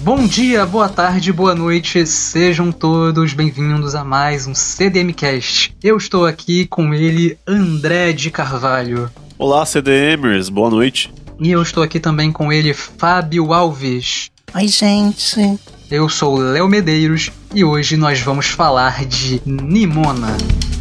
Bom dia, boa tarde, boa noite, sejam todos bem-vindos a mais um CDMcast. Eu estou aqui com ele, André de Carvalho. Olá, CDMers, boa noite. E eu estou aqui também com ele, Fábio Alves. Oi, gente. Eu sou o Léo Medeiros e hoje nós vamos falar de Nimona.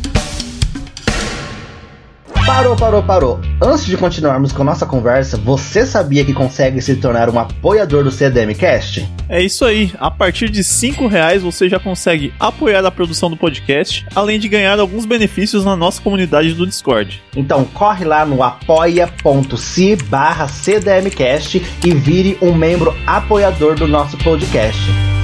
Parou. Antes de continuarmos com nossa conversa, você sabia que consegue se tornar um apoiador do CDMcast? É isso aí, a partir de R$5 você já consegue apoiar a produção do podcast, além de ganhar alguns benefícios na nossa comunidade do Discord. Então corre lá no apoia.se/CDMcast e vire um membro apoiador do nosso podcast.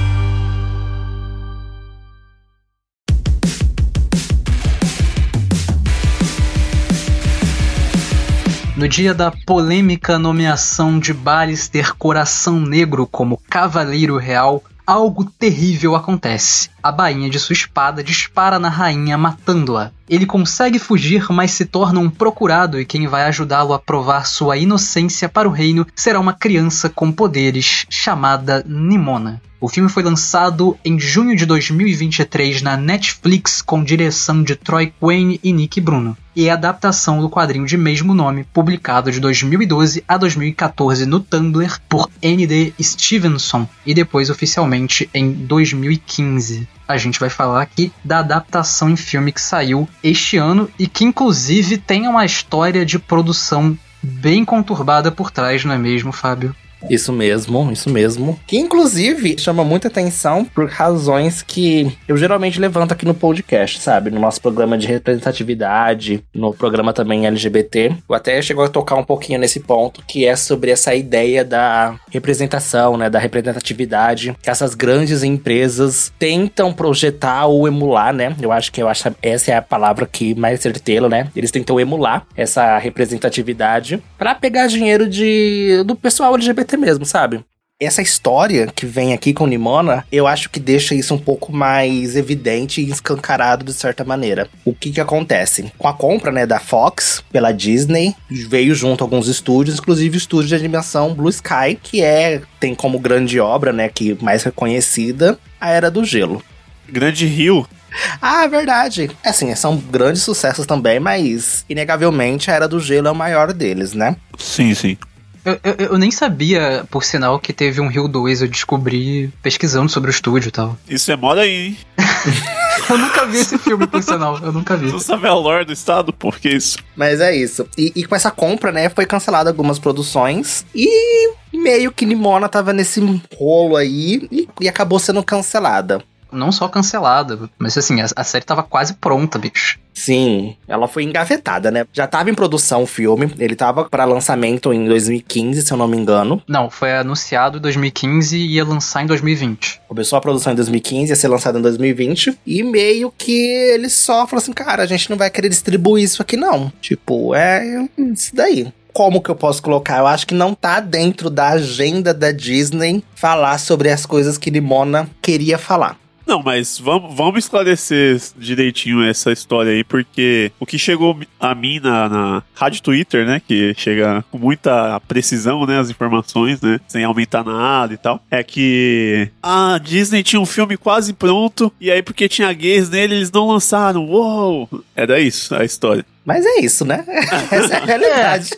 No dia da polêmica nomeação de Ballister Coração Negro como Cavaleiro Real, algo terrível acontece. A bainha de sua espada dispara na rainha, matando-a. Ele consegue fugir, mas se torna um procurado e quem vai ajudá-lo a provar sua inocência para o reino será uma criança com poderes chamada Nimona. O filme foi lançado em junho de 2023 na Netflix com direção de Troy Quane e Nick Bruno. E é a adaptação do quadrinho de mesmo nome, publicado de 2012 a 2014 no Tumblr por N.D. Stevenson e depois oficialmente em 2015. A gente vai falar aqui da adaptação em filme que saiu este ano e que inclusive tem uma história de produção bem conturbada por trás, não é mesmo, Fábio? Isso mesmo. Que inclusive chama muita atenção por razões que eu geralmente levanto aqui no podcast, sabe? No nosso programa de representatividade, no programa também LGBT. Eu até chegou a tocar um pouquinho nesse ponto, que é sobre essa ideia da representação, né? Da representatividade que essas grandes empresas tentam projetar ou emular, né? Eu acho que essa é a palavra que mais certeira, né? Eles tentam emular essa representatividade pra pegar dinheiro do pessoal LGBT mesmo, sabe? Essa história que vem aqui com Nimona, eu acho que deixa isso um pouco mais evidente e escancarado de certa maneira. O que acontece? Com a compra, né, da Fox pela Disney, veio junto alguns estúdios, inclusive o estúdio de animação Blue Sky, que tem como grande obra, né, que mais reconhecida, a Era do Gelo. Grande Rio. Ah, verdade. Assim, são grandes sucessos também, mas inegavelmente a Era do Gelo é o maior deles, né? Sim. Eu nem sabia, por sinal, que teve um Rio 2, eu descobri pesquisando sobre o estúdio e tal. Isso é moda aí, hein? Eu nunca vi esse filme, por sinal, eu nunca vi. Tu sabe a lore do estado? Por que isso? Mas é isso. E com essa compra, né, foi cancelada algumas produções e meio que Nimona tava nesse rolo aí e acabou sendo cancelada. Não só cancelada, mas assim, a série tava quase pronta, bicho. Sim, ela foi engavetada, né? Já tava em produção o filme, ele tava para lançamento em 2015, se eu não me engano. Não, foi anunciado em 2015 e ia lançar em 2020. Começou a produção em 2015, ia ser lançado em 2020, e meio que eles só falaram assim, cara, a gente não vai querer distribuir isso aqui não. Tipo, é isso daí. Como que eu posso colocar? Eu acho que não tá dentro da agenda da Disney falar sobre as coisas que Nimona queria falar. Não, mas vamos esclarecer direitinho essa história aí, porque o que chegou a mim na Rádio Twitter, né, que chega com muita precisão, né, as informações, né, sem aumentar nada e tal, é que a Disney tinha um filme quase pronto, e aí porque tinha gays nele, eles não lançaram. Uou! Era isso, a história. Mas é isso, né? Essa é a realidade.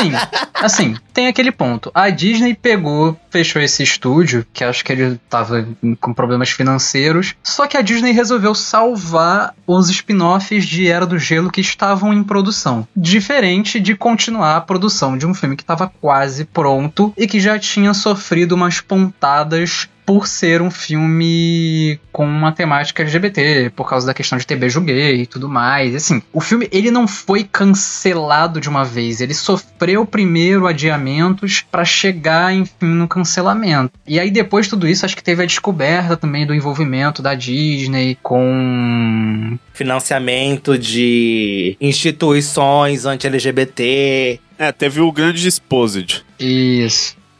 Assim, tem aquele ponto. A Disney fechou esse estúdio, que acho que ele tava com problemas financeiros, só que a Disney resolveu salvar os spin-offs de Era do Gelo que estavam em produção. Diferente de continuar a produção de um filme que estava quase pronto e que já tinha sofrido umas pontadas por ser um filme com uma temática LGBT, por causa da questão de ter beijo gay e tudo mais. Assim, o filme, ele não foi cancelado de uma vez, ele sofreu primeiro adiamentos pra chegar, enfim, no cancelamento. E aí, depois de tudo isso, acho que teve a descoberta também do envolvimento da Disney com financiamento de instituições anti-LGBT. Teve o grande Exposed. Isso.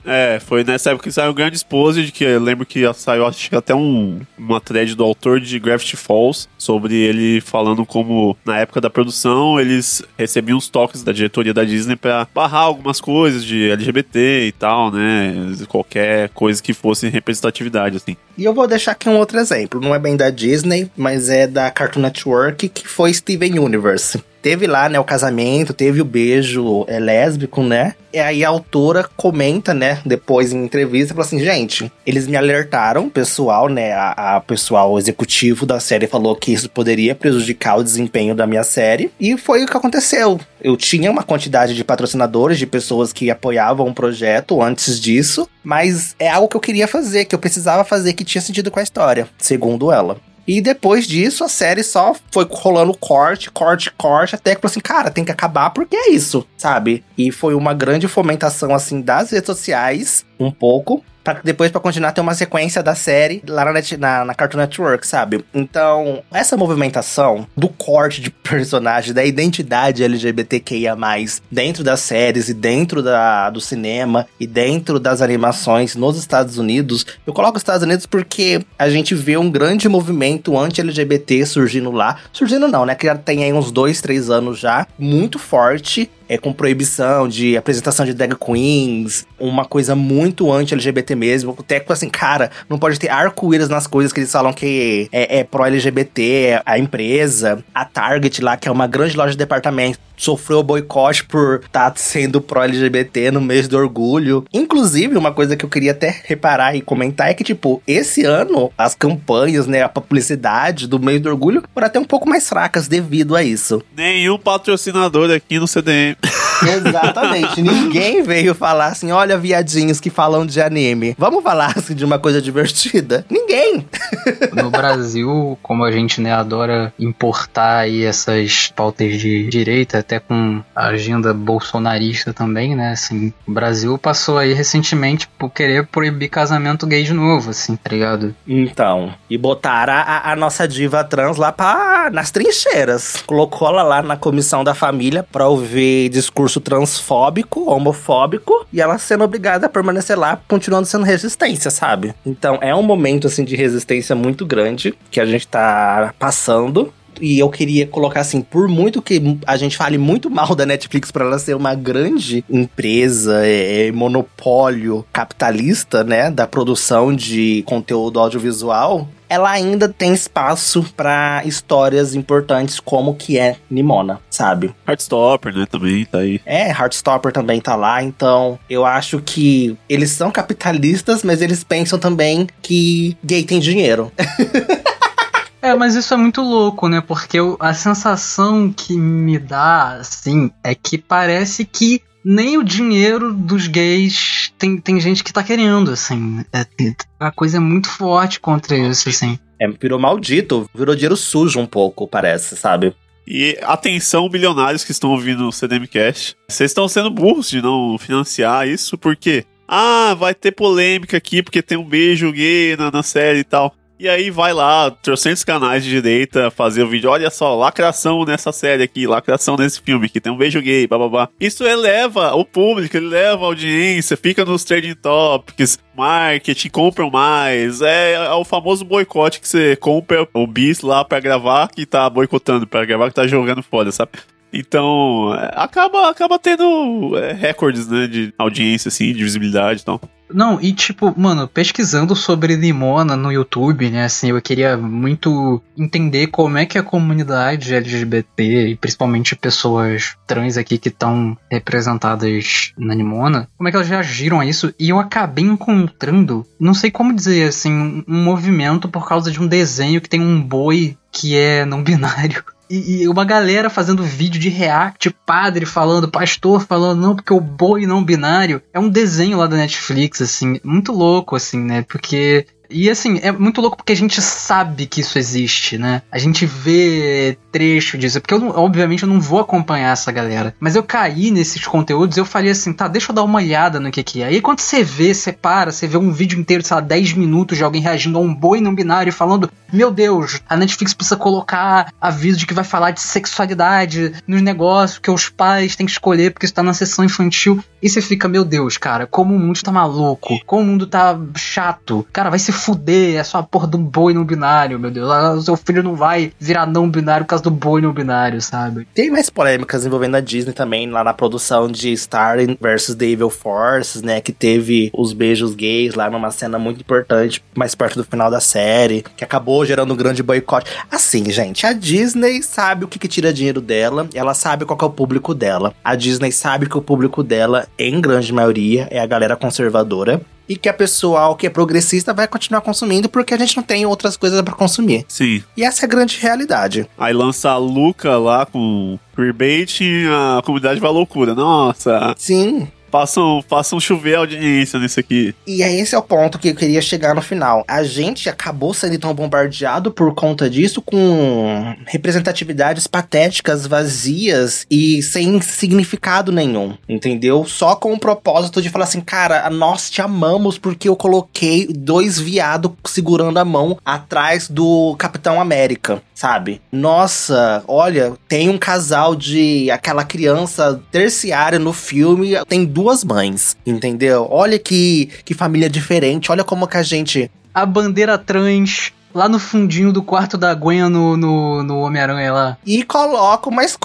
Foi nessa época que saiu o Grand Exposed, que eu lembro que saiu, acho que até uma thread do autor de Gravity Falls, sobre ele falando como, na época da produção, eles recebiam os toques da diretoria da Disney pra barrar algumas coisas de LGBT e tal, né? Qualquer coisa que fosse representatividade, assim. E eu vou deixar aqui um outro exemplo. Não é bem da Disney, mas é da Cartoon Network, que foi Steven Universe. Teve lá, né, o casamento, teve o beijo lésbico, né? E aí a autora comenta, né, depois em entrevista, falou assim, gente, eles me alertaram, pessoal, né, a pessoal executivo da série falou que isso poderia prejudicar o desempenho da minha série, e foi o que aconteceu. Eu tinha uma quantidade de patrocinadores, de pessoas que apoiavam o projeto antes disso, mas é algo que eu queria fazer, que eu precisava fazer, que tinha sentido com a história, segundo ela. E depois disso, a série só foi rolando corte, até que falou assim, cara, tem que acabar porque é isso, sabe? E foi uma grande fomentação, assim, das redes sociais, um pouco, pra depois, pra continuar, ter uma sequência da série lá na Cartoon Network, sabe? Então, essa movimentação do corte de personagem, da identidade LGBTQIA+, dentro das séries e dentro do cinema e dentro das animações nos Estados Unidos, eu coloco os Estados Unidos porque a gente vê um grande movimento anti-LGBT surgindo lá. Surgindo não, né? Que já tem aí uns 2, 3 anos já, muito forte. Com proibição de apresentação de drag queens, uma coisa muito anti-LGBT mesmo, até assim, cara, não pode ter arco-íris nas coisas que eles falam que é pró-LGBT, a empresa, a Target lá, que é uma grande loja de departamento, sofreu boicote por estar sendo pró-LGBT no mês do orgulho. Inclusive, uma coisa que eu queria até reparar e comentar é que, tipo, esse ano, as campanhas, né, a publicidade do mês do orgulho foram até um pouco mais fracas devido a isso. Nenhum patrocinador aqui no CDM. Exatamente, ninguém veio falar assim, olha viadinhos que falam de anime, vamos falar assim de uma coisa divertida? Ninguém! No Brasil, como a gente, né, adora importar aí essas pautas de direita, até com a agenda bolsonarista também, né, assim, o Brasil passou aí recentemente por querer proibir casamento gay de novo, assim, tá ligado? Então, e botaram a nossa diva trans lá nas trincheiras, colocou ela lá na comissão da família pra ouvir discurso transfóbico, homofóbico, e ela sendo obrigada a permanecer lá, continuando sendo resistência, sabe? Então é um momento, assim, de resistência muito grande que a gente tá passando. E eu queria colocar assim, por muito que a gente fale muito mal da Netflix por ela ser uma grande empresa, monopólio capitalista, né, da produção de conteúdo audiovisual, ela ainda tem espaço pra histórias importantes como que é Nimona, sabe? Heartstopper, né, também tá aí. Heartstopper também tá lá, então eu acho que eles são capitalistas, mas eles pensam também que gay tem dinheiro. Mas isso é muito louco, né? Porque a sensação que me dá, assim, é que parece que nem o dinheiro dos gays tem gente que tá querendo, assim. A coisa é muito forte contra isso, assim. Virou maldito, virou dinheiro sujo um pouco, parece, sabe? E atenção, bilionários que estão ouvindo o CDMcast. Vocês estão sendo burros de não financiar isso, por quê? Vai ter polêmica aqui porque tem um beijo gay na série e tal. E aí vai lá, 300 canais de direita fazer o vídeo, olha só, lacração nessa série aqui, lacração nesse filme que tem um beijo gay, bababá. Isso eleva o público, eleva a audiência, fica nos trending topics, marketing, compram mais. É o famoso boicote que você compra o bis lá pra gravar, que tá boicotando pra gravar, que tá jogando fora, sabe? Então, acaba tendo recordes, né, de audiência, assim, de visibilidade e tal. Não, e tipo, mano, pesquisando sobre Nimona no YouTube, né, assim, eu queria muito entender como é que a comunidade LGBT, e principalmente pessoas trans aqui que estão representadas na Nimona, como é que elas reagiram a isso, e eu acabei encontrando, não sei como dizer, assim, um movimento por causa de um desenho que tem um boi que é não binário. E uma galera fazendo vídeo de react, padre falando, pastor falando, não, porque o boi não binário é um desenho lá da Netflix, assim, muito louco, assim, né, porque... E assim, é muito louco porque a gente sabe que isso existe, né? A gente vê trecho disso, porque obviamente eu não vou acompanhar essa galera. Mas eu caí nesses conteúdos e eu falei assim, tá, deixa eu dar uma olhada no que é. Aí quando você vê, você vê um vídeo inteiro, sei lá, 10 minutos de alguém reagindo a um boi não binário falando, meu Deus, a Netflix precisa colocar aviso de que vai falar de sexualidade nos negócios, que os pais têm que escolher porque isso tá na sessão infantil. E você fica, meu Deus, cara, como o mundo tá maluco, como o mundo tá chato. Cara, vai se fuder, é só a porra de um boi não binário, meu Deus. O seu filho não vai virar não binário por causa do boi não binário, sabe? Tem mais polêmicas envolvendo a Disney também, lá na produção de Star vs. The Evil Force, né, que teve os beijos gays lá numa cena muito importante, mais perto do final da série, que acabou gerando um grande boicote. Assim, gente, a Disney sabe o que tira dinheiro dela, ela sabe qual que é o público dela. A Disney sabe que o público dela, em grande maioria, é a galera conservadora. E que a pessoal que é progressista vai continuar consumindo porque a gente não tem outras coisas pra consumir. Sim. E essa é a grande realidade. Aí lança a Luca lá com queerbait e a comunidade vai à loucura. Nossa. Sim. Façam chover a audiência nisso aqui. E esse é o ponto que eu queria chegar no final. A gente acabou sendo tão bombardeado por conta disso, com representatividades patéticas, vazias e sem significado nenhum, entendeu? Só com o propósito de falar assim, cara, nós te amamos porque eu coloquei 2 viados segurando a mão atrás do Capitão América, sabe? Nossa, olha, tem um casal de aquela criança terciária no filme, tem 2 mães, entendeu? Olha que família diferente, olha como que a gente... A bandeira trans lá no fundinho do quarto da Gwen no Homem-Aranha lá. E coloco mais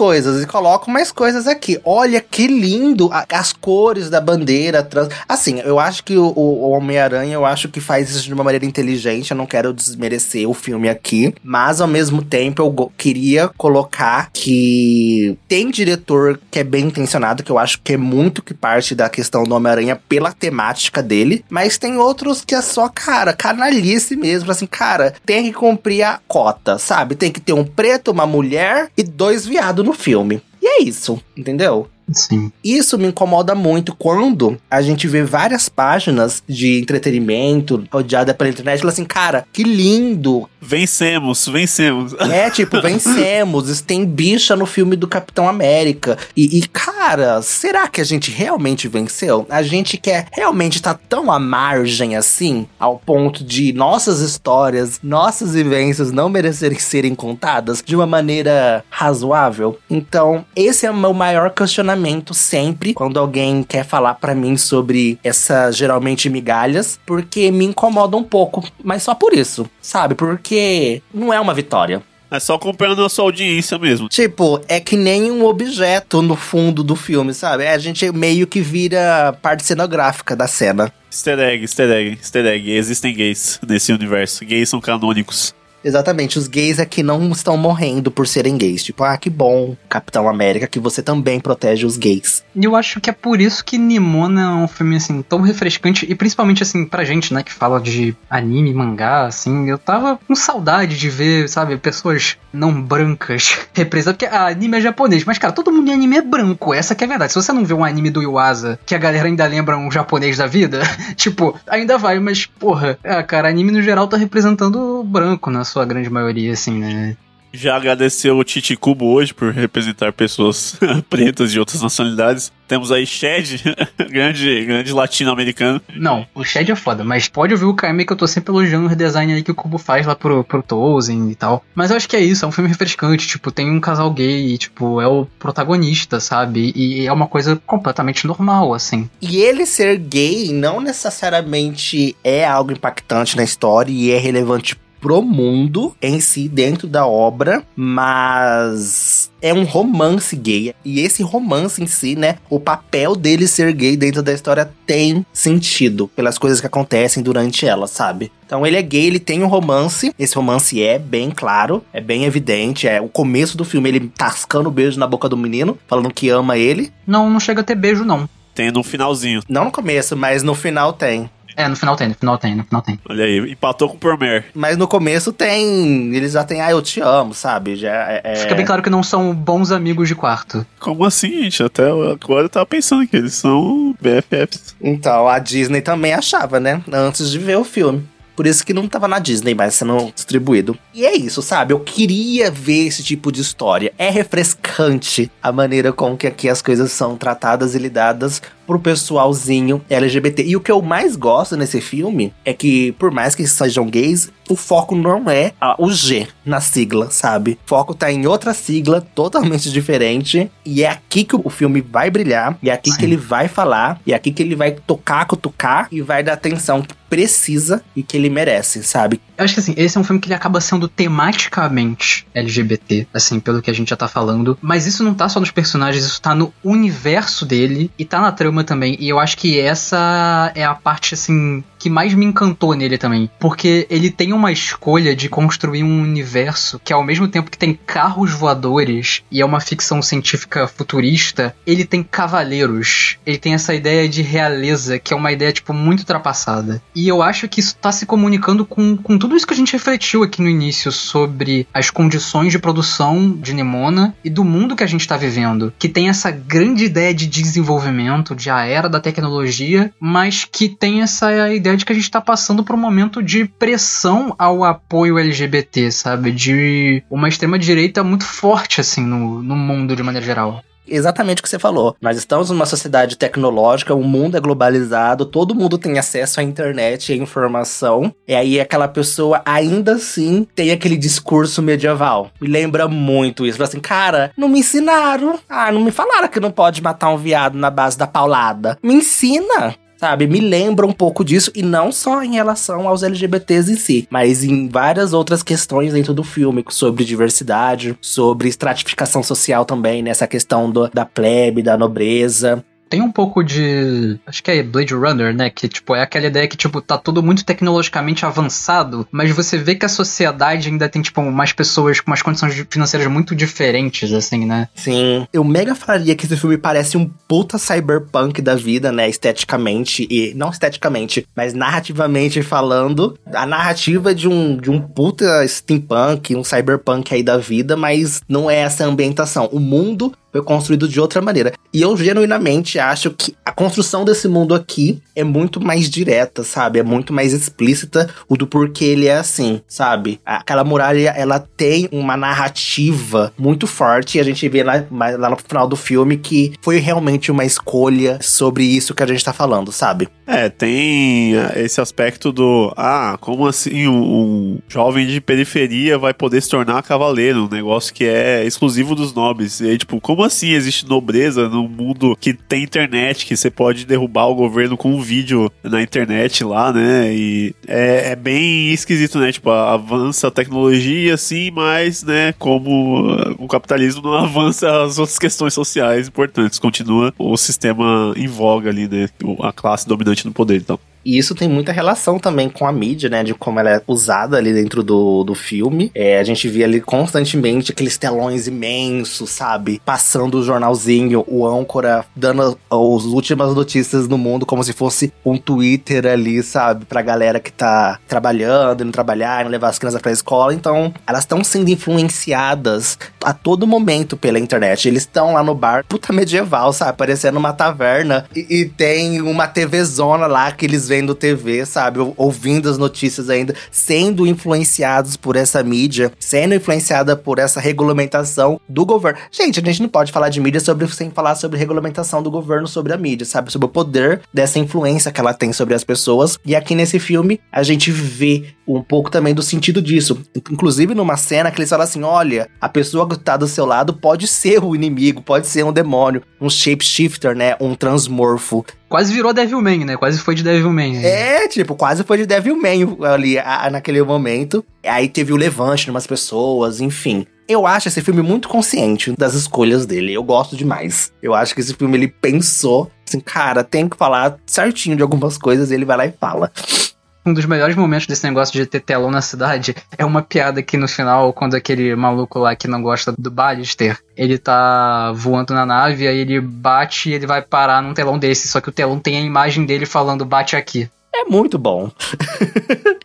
coisas aqui. Olha que lindo as cores da bandeira trans. Assim, eu acho que o Homem-Aranha, eu acho que faz isso de uma maneira inteligente. Eu não quero desmerecer o filme aqui. Mas, ao mesmo tempo, eu queria colocar que tem diretor que é bem intencionado, que eu acho que é muito que parte da questão do Homem-Aranha pela temática dele. Mas tem outros que é só, cara, canalice mesmo. Assim, cara... Tem que cumprir a cota, sabe? Tem que ter um preto, uma mulher e 2 viados no filme. E é isso, entendeu? Sim. Isso me incomoda muito quando a gente vê várias páginas de entretenimento rodeada pela internet e fala assim, cara, que lindo. Vencemos. É, tipo, vencemos. Tem bicha no filme do Capitão América. E, cara, será que a gente realmente venceu? A gente quer realmente estar tão à margem assim, ao ponto de nossas histórias, nossas vivências não merecerem serem contadas de uma maneira razoável? Então, esse é o meu maior questionamento sempre quando alguém quer falar pra mim sobre essas geralmente migalhas, porque me incomoda um pouco, mas só por isso, sabe? Porque não é uma vitória. É só acompanhando a sua audiência mesmo. Tipo, é que nem um objeto no fundo do filme, sabe? A gente meio que vira parte cenográfica da cena. Easter egg. Existem gays nesse universo. Gays são canônicos. Exatamente, os gays aqui não estão morrendo por serem gays. Tipo, que bom, Capitão América, que você também protege os gays. E eu acho que é por isso que Nimona é um filme, assim, tão refrescante. E principalmente, assim, pra gente, né, que fala de anime, mangá, assim. Eu tava com saudade de ver, sabe, pessoas não brancas representadas. Porque anime é japonês, mas, cara, todo mundo em anime é branco. Essa que é a verdade. Se você não vê um anime do Yuasa, que a galera ainda lembra um japonês da vida, tipo, ainda vai, mas, porra, cara, anime no geral tá representando branco, na sua grande maioria, assim, né? Já agradeceu o Titi Kubo hoje por representar pessoas pretas de outras nacionalidades. Temos aí Shed, grande latino-americano. Não, o Shed é foda, mas pode ouvir o KM que eu tô sempre elogiando o redesign aí que o Kubo faz lá pro Tolkien e tal. Mas eu acho que é isso, é um filme refrescante, tipo, tem um casal gay e, tipo, é o protagonista, sabe? E é uma coisa completamente normal, assim. E ele ser gay não necessariamente é algo impactante na história e é relevante pro mundo em si, dentro da obra, mas é um romance gay. E esse romance em si, né, o papel dele ser gay dentro da história tem sentido pelas coisas que acontecem durante ela, sabe? Então ele é gay, ele tem um romance, esse romance é bem claro, é bem evidente, é o começo do filme, ele tascando o beijo na boca do menino, falando que ama ele. Não chega a ter beijo, não. Tem no finalzinho. Não no começo, mas no final tem. No final tem. Olha aí, empatou com o Promare. Mas no começo tem, eles já tem, eu te amo, sabe? Já Fica bem claro que não são bons amigos de quarto. Como assim, gente? Até agora eu tava pensando que eles são BFFs. Então, a Disney também achava, né? Antes de ver o filme. Por isso que não tava na Disney mais sendo distribuído. E é isso, sabe? Eu queria ver esse tipo de história. É refrescante a maneira com que aqui as coisas são tratadas e lidadas pro pessoalzinho LGBT. E o que eu mais gosto nesse filme é que, por mais que sejam gays, o foco não é o G na sigla, sabe? O foco tá em outra sigla totalmente diferente. E é aqui que o filme vai brilhar. E é aqui que ele vai falar. E é aqui que ele vai tocar, cutucar. E vai dar atenção que precisa e que ele merece, sabe? Eu acho que assim, esse é um filme que ele acaba sendo tematicamente LGBT, assim, pelo que a gente já tá falando. Mas isso não tá só nos personagens, isso tá no universo dele e tá na trama também. E eu acho que essa é a parte, assim, que mais me encantou nele também. Porque ele tem uma escolha de construir um universo que, ao mesmo tempo que tem carros voadores e é uma ficção científica futurista, ele tem cavaleiros. Ele tem essa ideia de realeza, que é uma ideia, tipo, muito ultrapassada. E eu acho que isso tá se comunicando com tudo isso que a gente refletiu aqui no início sobre as condições de produção de Nimona e do mundo que a gente tá vivendo. Que tem essa grande ideia de desenvolvimento, de a era da tecnologia, mas que tem essa ideia de que a gente tá passando por um momento de pressão ao apoio LGBT, sabe? De uma extrema-direita muito forte, assim, no mundo de maneira geral. Exatamente o que você falou. Nós estamos numa sociedade tecnológica, o mundo é globalizado, todo mundo tem acesso à internet e à informação. E aí aquela pessoa ainda assim tem aquele discurso medieval. Me lembra muito isso. Assim, cara, não me ensinaram. Não me falaram que não pode matar um viado na base da paulada. Me ensina! Sabe, me lembra um pouco disso, e não só em relação aos LGBTs em si, mas em várias outras questões dentro do filme, sobre diversidade, sobre estratificação social também, nessa questão da plebe, da nobreza. Tem um pouco de... acho que é Blade Runner, né? Que, tipo, é aquela ideia que, tipo, tá tudo muito tecnologicamente avançado, mas você vê que a sociedade ainda tem, tipo, umas pessoas com umas condições financeiras muito diferentes, assim, né? Sim. Eu mega falaria que esse filme parece um puta cyberpunk da vida, né? Esteticamente, e... não esteticamente, mas narrativamente falando. A narrativa de um puta steampunk, um cyberpunk aí da vida, mas não é essa ambientação. O mundo foi construído de outra maneira. E eu genuinamente acho que a construção desse mundo aqui é muito mais direta, sabe? É muito mais explícita o do porquê ele é assim, sabe? Aquela muralha, ela tem uma narrativa muito forte, e a gente vê lá no final do filme que foi realmente uma escolha sobre isso que a gente tá falando, sabe? Tem esse aspecto do... como assim um jovem de periferia vai poder se tornar cavaleiro? Um negócio que é exclusivo dos nobres. E aí, tipo, como assim existe nobreza num mundo que tem internet, que você pode derrubar o governo com um vídeo na internet lá, né? E é bem esquisito, né? Tipo, avança a tecnologia, sim, mas, né, como o capitalismo não avança as outras questões sociais importantes. Continua o sistema em voga ali, né? A classe dominante no poder, então. E isso tem muita relação também com a mídia, né? De como ela é usada ali dentro do filme. A gente vê ali constantemente aqueles telões imensos, sabe? Passando o jornalzinho, o âncora dando as últimas notícias no mundo, como se fosse um Twitter ali, sabe? Pra galera que tá trabalhando, indo trabalhar, indo levar as crianças pra escola. Então, elas estão sendo influenciadas a todo momento pela internet. Eles estão lá no bar, puta medieval, sabe? Parecendo uma taverna. E tem uma TVzona lá que eles vendo TV, sabe? Ouvindo as notícias ainda, sendo influenciados por essa mídia, sendo influenciada por essa regulamentação do governo. Gente, a gente não pode falar de mídia sem falar sobre regulamentação do governo sobre a mídia, sabe? Sobre o poder dessa influência que ela tem sobre as pessoas. E aqui nesse filme, a gente vê um pouco também do sentido disso. Inclusive numa cena que eles falam assim, olha, a pessoa que tá do seu lado pode ser o inimigo, pode ser um demônio, um shapeshifter, né? Um transmorfo. Quase virou Devilman, né? Quase foi de Devilman. Quase foi de Devilman ali naquele momento. Aí teve o levante de umas pessoas, enfim. Eu acho esse filme muito consciente das escolhas dele. Eu gosto demais. Eu acho que esse filme, ele pensou assim, cara, tem que falar certinho de algumas coisas, e ele vai lá e fala. Um dos melhores momentos desse negócio de ter telão na cidade é uma piada que no final, quando aquele maluco lá que não gosta do Ballister, ele tá voando na nave, aí ele bate e ele vai parar num telão desse, só que o telão tem a imagem dele falando bate aqui. É muito bom.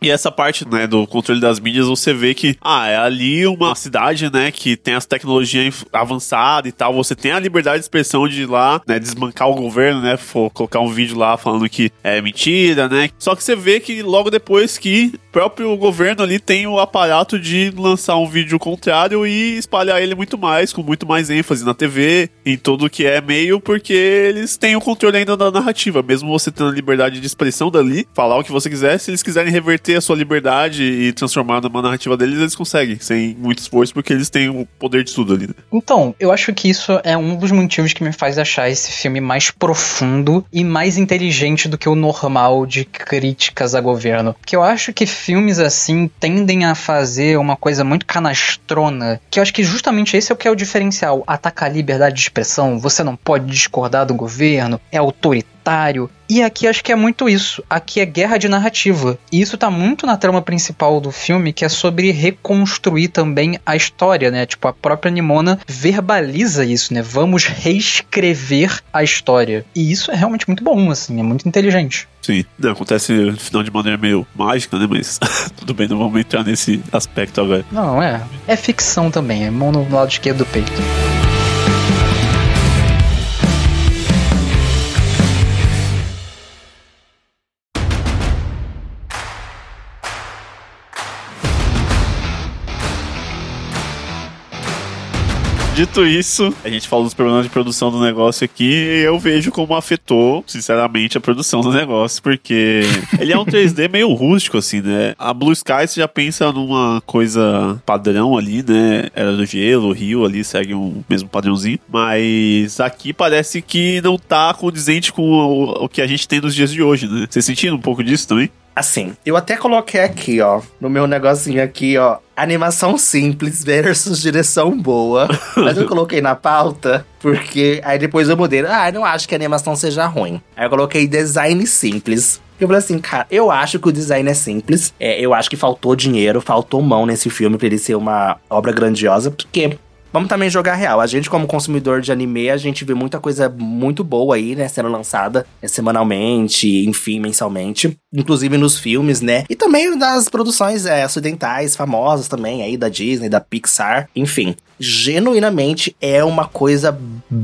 E essa parte, né, do controle das mídias, você vê que, é ali uma cidade, né, que tem as tecnologias avançadas e tal, você tem a liberdade de expressão de ir lá, né, desbancar o governo, né, colocar um vídeo lá falando que é mentira, né, só que você vê que logo depois que o próprio governo ali tem o aparato de lançar um vídeo contrário e espalhar ele muito mais, com muito mais ênfase na TV, em tudo que é meio, porque eles têm o controle ainda da narrativa, mesmo você tendo a liberdade de expressão dali, falar o que você quiser, se eles quiserem reverter a sua liberdade e transformar numa narrativa deles, eles conseguem, sem muito esforço, porque eles têm o poder de tudo ali, né? Então, eu acho que isso é um dos motivos que me faz achar esse filme mais profundo e mais inteligente do que o normal de críticas a governo. Porque eu acho que filmes assim tendem a fazer uma coisa muito canastrona, que eu acho que justamente esse é o que é o diferencial. Atacar a liberdade de expressão, você não pode discordar do governo, é autoritário. E aqui acho que é muito isso. Aqui é guerra de narrativa. E isso tá muito na trama principal do filme, que é sobre reconstruir também a história, né? Tipo, a própria Nimona verbaliza isso, né? Vamos reescrever a história. E isso é realmente muito bom, assim, é muito inteligente. Sim, acontece no final de maneira meio mágica, né? Mas tudo bem, não vamos entrar nesse aspecto agora. Não, é ficção também, é mão no lado esquerdo do peito. Dito isso, a gente falou dos problemas de produção do negócio aqui e eu vejo como afetou, sinceramente, a produção do negócio, porque ele é um 3D meio rústico, assim, né? A Blue Sky, você já pensa numa coisa padrão ali, né? Era do Gelo, o Rio ali segue um mesmo padrãozinho, mas aqui parece que não tá condizente com o que a gente tem nos dias de hoje, né? Você sentindo um pouco disso também? Assim, eu até coloquei aqui, ó, no meu negocinho aqui, ó, animação simples versus direção boa. Mas eu coloquei na pauta, porque aí depois eu mudei. Eu não acho que a animação seja ruim. Aí eu coloquei design simples. Eu falei assim, cara, eu acho que o design é simples. Eu acho que faltou dinheiro, faltou mão nesse filme pra ele ser uma obra grandiosa, porque... Vamos também jogar real. A gente, como consumidor de anime, a gente vê muita coisa muito boa aí, né? Sendo lançada semanalmente, enfim, mensalmente. Inclusive nos filmes, né? E também das produções ocidentais famosas também, aí da Disney, da Pixar. Enfim, genuinamente é uma coisa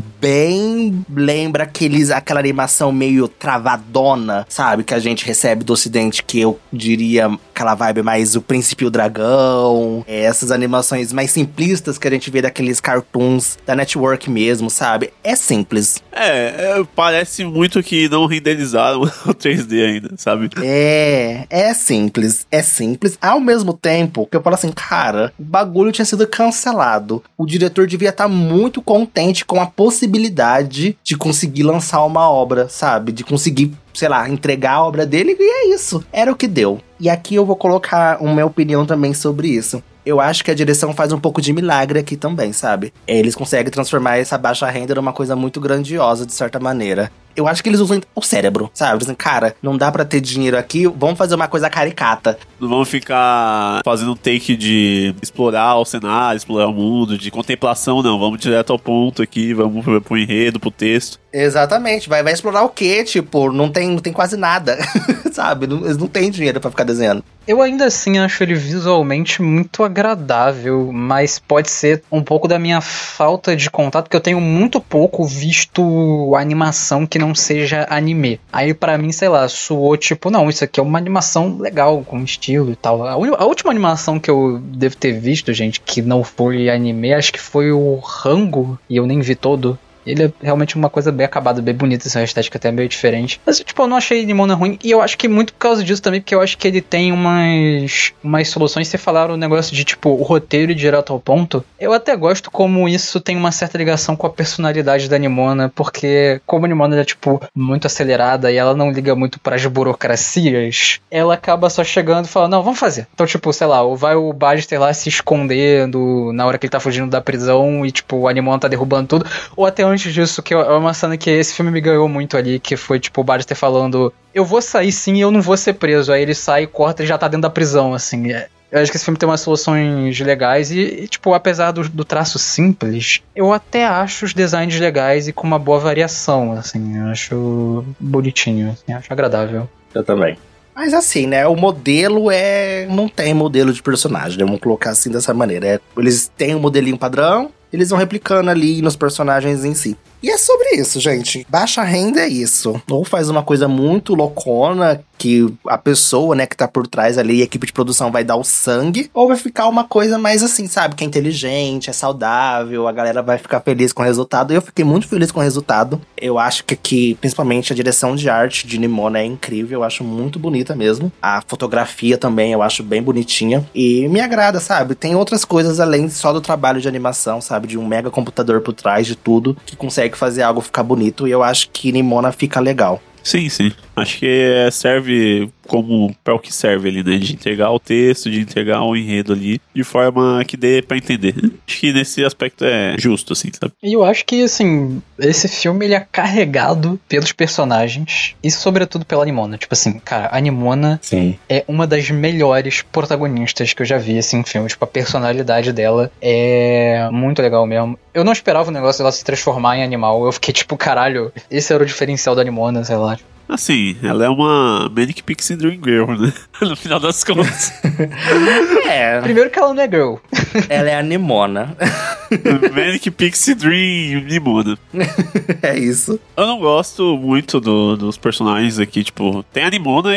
bem... Lembra aquela animação meio travadona, sabe? Que a gente recebe do ocidente, que eu diria aquela vibe mais o Príncipe e o Dragão. Essas animações mais simplistas que a gente vê daqueles cartoons da Network mesmo, sabe? É simples. Parece muito que não renderizaram o 3D ainda, sabe? É simples. É simples. Ao mesmo tempo que eu falo assim, cara, o bagulho tinha sido cancelado. O diretor devia estar muito contente com a possibilidade de conseguir lançar uma obra, sabe? De conseguir, sei lá, entregar a obra dele, e é isso. Era o que deu. E aqui eu vou colocar uma minha opinião também sobre isso. Eu acho que a direção faz um pouco de milagre aqui também, sabe? Eles conseguem transformar essa baixa renda numa coisa muito grandiosa, de certa maneira. Eu acho que eles usam o cérebro, sabe? Dizem, cara, não dá pra ter dinheiro aqui, vamos fazer uma coisa caricata. Não vamos ficar fazendo um take de explorar o cenário, explorar o mundo, de contemplação, não. Vamos direto ao ponto aqui, vamos pro enredo, pro texto. Exatamente. Vai explorar o quê? Tipo, não tem quase nada, sabe? Eles não têm dinheiro pra ficar desenhando. Eu ainda assim acho ele visualmente muito agradável, mas pode ser um pouco da minha falta de contato, porque eu tenho muito pouco visto animação que não seja anime. Aí pra mim, sei lá, soou tipo, não, isso aqui é uma animação legal, com estilo e tal. A última animação que eu devo ter visto, gente, que não foi anime, acho que foi o Rango, e eu nem vi todo. Ele é realmente uma coisa bem acabada, bem bonita, essa estética até meio diferente. Mas, tipo, eu não achei Nimona ruim. E eu acho que muito por causa disso também, porque eu acho que ele tem umas soluções. Você falaram o negócio de, tipo, o roteiro direto ao ponto. Eu até gosto como isso tem uma certa ligação com a personalidade da Nimona, porque como a Nimona é, tipo, muito acelerada e ela não liga muito pras burocracias, ela acaba só chegando e falando, não, vamos fazer. Então, tipo, sei lá, vai o Badster lá se escondendo na hora que ele tá fugindo da prisão e, tipo, a Nimona tá derrubando tudo. Ou até antes disso, que é uma cena que esse filme me ganhou muito ali, que foi tipo o Badster falando, eu vou sair sim e eu não vou ser preso. Aí ele sai, corta e já tá dentro da prisão, assim. Eu acho que esse filme tem umas soluções legais e tipo, apesar do traço simples, eu até acho os designs legais e com uma boa variação, assim. Eu acho bonitinho, assim, acho agradável. Eu também. Mas assim, né, o modelo não tem modelo de personagem, né? Vamos colocar assim dessa maneira. Eles têm um modelinho padrão, eles vão replicando ali nos personagens em si. E é sobre isso, gente. Baixa renda é isso. Ou faz uma coisa muito loucona, que a pessoa, né, que tá por trás ali, a equipe de produção vai dar o sangue, ou vai ficar uma coisa mais assim, sabe, que é inteligente, é saudável, a galera vai ficar feliz com o resultado. Eu fiquei muito feliz com o resultado. Eu acho que aqui, principalmente a direção de arte de Nimona é incrível, eu acho muito bonita mesmo. A fotografia também eu acho bem bonitinha. E me agrada, sabe? Tem outras coisas além só do trabalho de animação, sabe? De um mega computador por trás de tudo, que consegue fazer algo ficar bonito, e eu acho que Nimona fica legal. Sim, sim. Acho que serve como para o que serve ali, né? De entregar o texto, de entregar o enredo ali, de forma que dê pra entender. Acho que nesse aspecto é justo, assim, sabe? E eu acho que, assim, esse filme ele é carregado pelos personagens e, sobretudo, pela Nimona. Tipo assim, cara, a Nimona Sim. é uma das melhores protagonistas que eu já vi, assim, em filme. Tipo, a personalidade dela é muito legal mesmo. Eu não esperava o negócio dela se transformar em animal. Eu fiquei tipo, caralho, esse era o diferencial da Nimona, sei lá. Assim, ela é uma Manic Pixie Dream Girl, né? No final das contas. Primeiro que ela não é girl. Ela é a Nimona. Manic Pixie Dream Nimona. É isso. Eu não gosto muito dos personagens aqui, tipo, tem a Nimona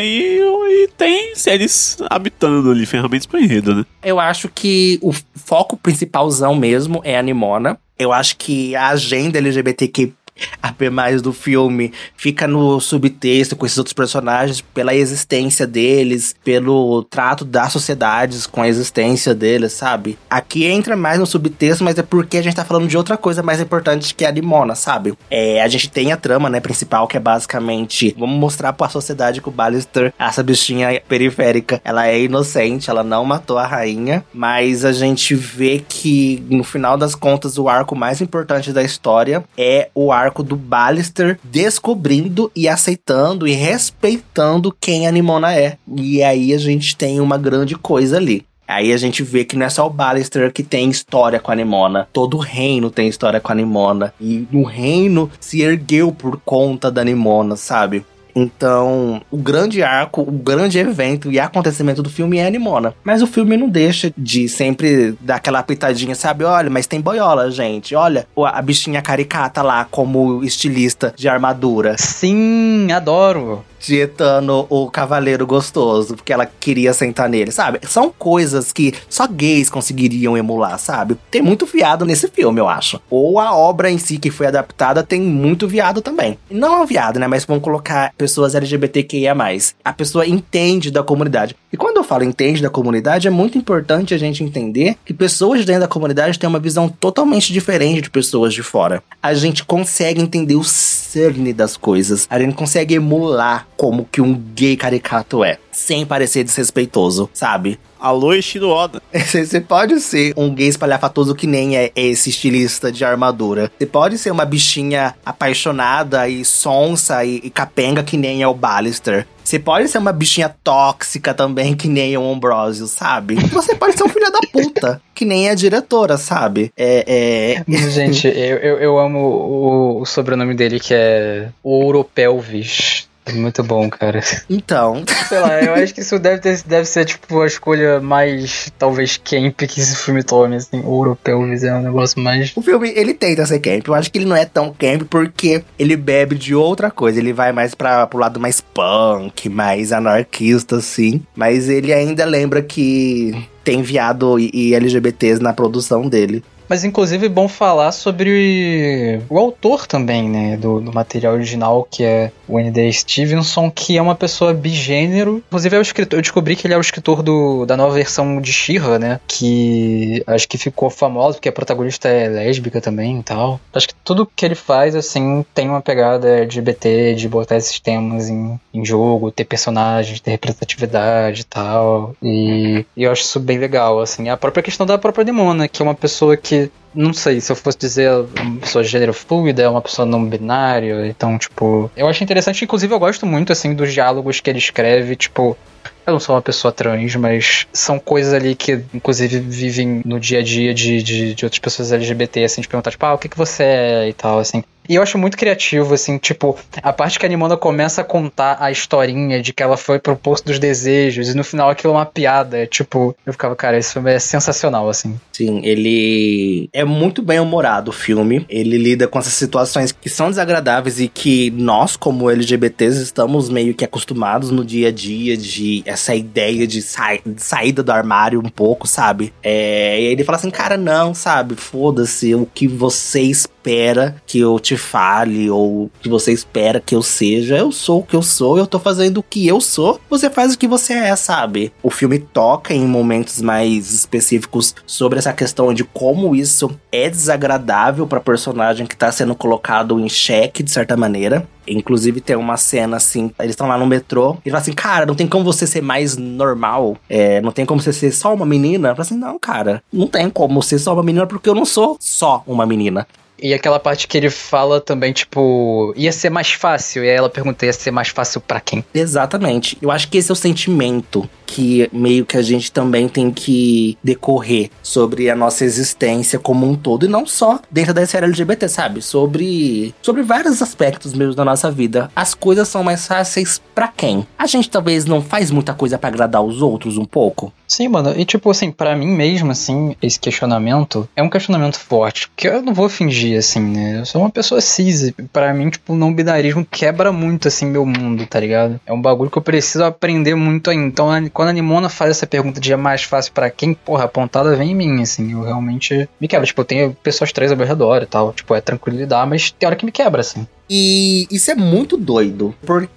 e tem seres habitando ali, ferramentas pro enredo, né? Eu acho que o foco principalzão mesmo é a Nimona. Eu acho que a agenda LGBTQ mais do filme fica no subtexto com esses outros personagens pela existência deles, pelo trato das sociedades com a existência deles, sabe? Aqui entra mais no subtexto, mas é porque a gente tá falando de outra coisa mais importante que a Nimona, sabe? A gente tem a trama, né, principal, que é basicamente vamos mostrar pra sociedade que o Ballister, essa bichinha periférica, ela é inocente, ela não matou a rainha, mas a gente vê que no final das contas o arco mais importante da história é o arco do Ballister descobrindo e aceitando e respeitando quem a Nimona é. E aí a gente tem uma grande coisa ali. Aí a gente vê que não é só o Ballister que tem história com a Nimona. Todo o reino tem história com a Nimona. E o reino se ergueu por conta da Nimona, sabe? Então, o grande arco, o grande evento e acontecimento do filme é a Nimona. Mas o filme não deixa de sempre dar aquela pitadinha, sabe? Olha, mas tem boiola, gente. Olha, a bichinha caricata lá como estilista de armadura. Sim, adoro. Dietando o cavaleiro gostoso, porque ela queria sentar nele, sabe? São coisas que só gays conseguiriam emular, sabe? Tem muito viado nesse filme, eu acho. Ou a obra em si que foi adaptada tem muito viado também. Não é um viado, né? Mas vamos colocar pessoas LGBTQIA+. A pessoa entende da comunidade. E quando eu falo entende da comunidade, é muito importante a gente entender que pessoas dentro da comunidade têm uma visão totalmente diferente de pessoas de fora. A gente consegue entender o cerne das coisas. A gente consegue emular como que um gay caricato é, sem parecer desrespeitoso, sabe? Alô, Ishiro Oda. Você pode ser um gay espalhafatoso que nem é esse estilista de armadura. Você pode ser uma bichinha apaixonada e sonsa e capenga que nem é o Ballister. Você pode ser uma bichinha tóxica também, que nem o Ambrosio, sabe? Você pode ser um filho da puta, que nem a diretora, sabe? Gente, eu amo o sobrenome dele, que é Ouropelvis. Muito bom, cara. Então. Sei lá, eu acho que isso deve ser, tipo, a escolha mais, talvez, camp que esse filme tome, assim. Ouropelvis é um negócio mais... O filme, ele tenta ser camp. Eu acho que ele não é tão camp porque ele bebe de outra coisa. Ele vai mais pro lado mais punk, mais anarquista, assim. Mas ele ainda lembra que tem viado e LGBTs na produção dele. Mas, inclusive, é bom falar sobre o autor também, né, do material original, que é o N.D. Stevenson, que é uma pessoa bigênero. Inclusive, é o escritor, eu descobri que ele é o escritor da nova versão de She-Ra, né, que acho que ficou famosa, porque a protagonista é lésbica também e tal. Acho que tudo que ele faz, assim, tem uma pegada LGBT, de botar esses temas em jogo, ter personagens, ter representatividade e tal. E eu acho isso bem legal, assim. A própria questão da própria Nimona, que é uma pessoa que não sei, se eu fosse dizer uma pessoa de gênero fluida, é uma pessoa não binária, então, tipo, eu acho interessante, inclusive eu gosto muito, assim, dos diálogos que ele escreve, tipo, eu não sou uma pessoa trans, mas são coisas ali que, inclusive, vivem no dia a dia de outras pessoas LGBT, assim, de perguntar, tipo, o que você é e tal, assim. E eu acho muito criativo, assim, tipo, a parte que a Nimona começa a contar a historinha de que ela foi pro Poço dos Desejos, e no final aquilo é uma piada, tipo, eu ficava, cara, esse filme é sensacional, assim. Sim, ele é muito bem humorado, o filme. Ele lida com essas situações que são desagradáveis e que nós, como LGBTs, estamos meio que acostumados no dia a dia de essa ideia de saída do armário um pouco, sabe? E ele fala assim, cara, não, sabe? Foda-se o que você espera que eu te fale, ou o que você espera que eu seja. Eu sou o que eu sou, eu tô fazendo o que eu sou, você faz o que você é, sabe? O filme toca em momentos mais específicos sobre essa questão de como isso é desagradável pra personagem que tá sendo colocado em xeque, de certa maneira. Inclusive tem uma cena assim, eles estão lá no metrô, e falam assim, cara, não tem como você ser mais normal, não tem como você ser só uma menina. Eu falo assim, não, cara, não tem como ser só uma menina, porque eu não sou só uma menina. E aquela parte que ele fala também, tipo, ia ser mais fácil, e aí ela pergunta, ia ser mais fácil pra quem? Exatamente. Eu acho que esse é o sentimento que meio que a gente também tem que decorrer sobre a nossa existência como um todo, e não só dentro da esfera LGBT, sabe? Sobre vários aspectos mesmo da nossa vida. As coisas são mais fáceis pra quem? A gente talvez não faz muita coisa pra agradar os outros um pouco? Sim, mano, e tipo assim, pra mim mesmo, assim, esse questionamento é um questionamento forte, porque eu não vou fingir, assim, né, eu sou uma pessoa cis, e pra mim, tipo, o não binarismo quebra muito, assim, meu mundo, tá ligado? É um bagulho que eu preciso aprender muito ainda, então quando a Nimona faz essa pergunta de é mais fácil pra quem, porra, a pontada vem em mim, assim, eu realmente me quebra, tipo, eu tenho pessoas trans ao meu redor e tal, tipo, é tranquilo lidar, mas tem hora que me quebra, assim. E isso é muito doido,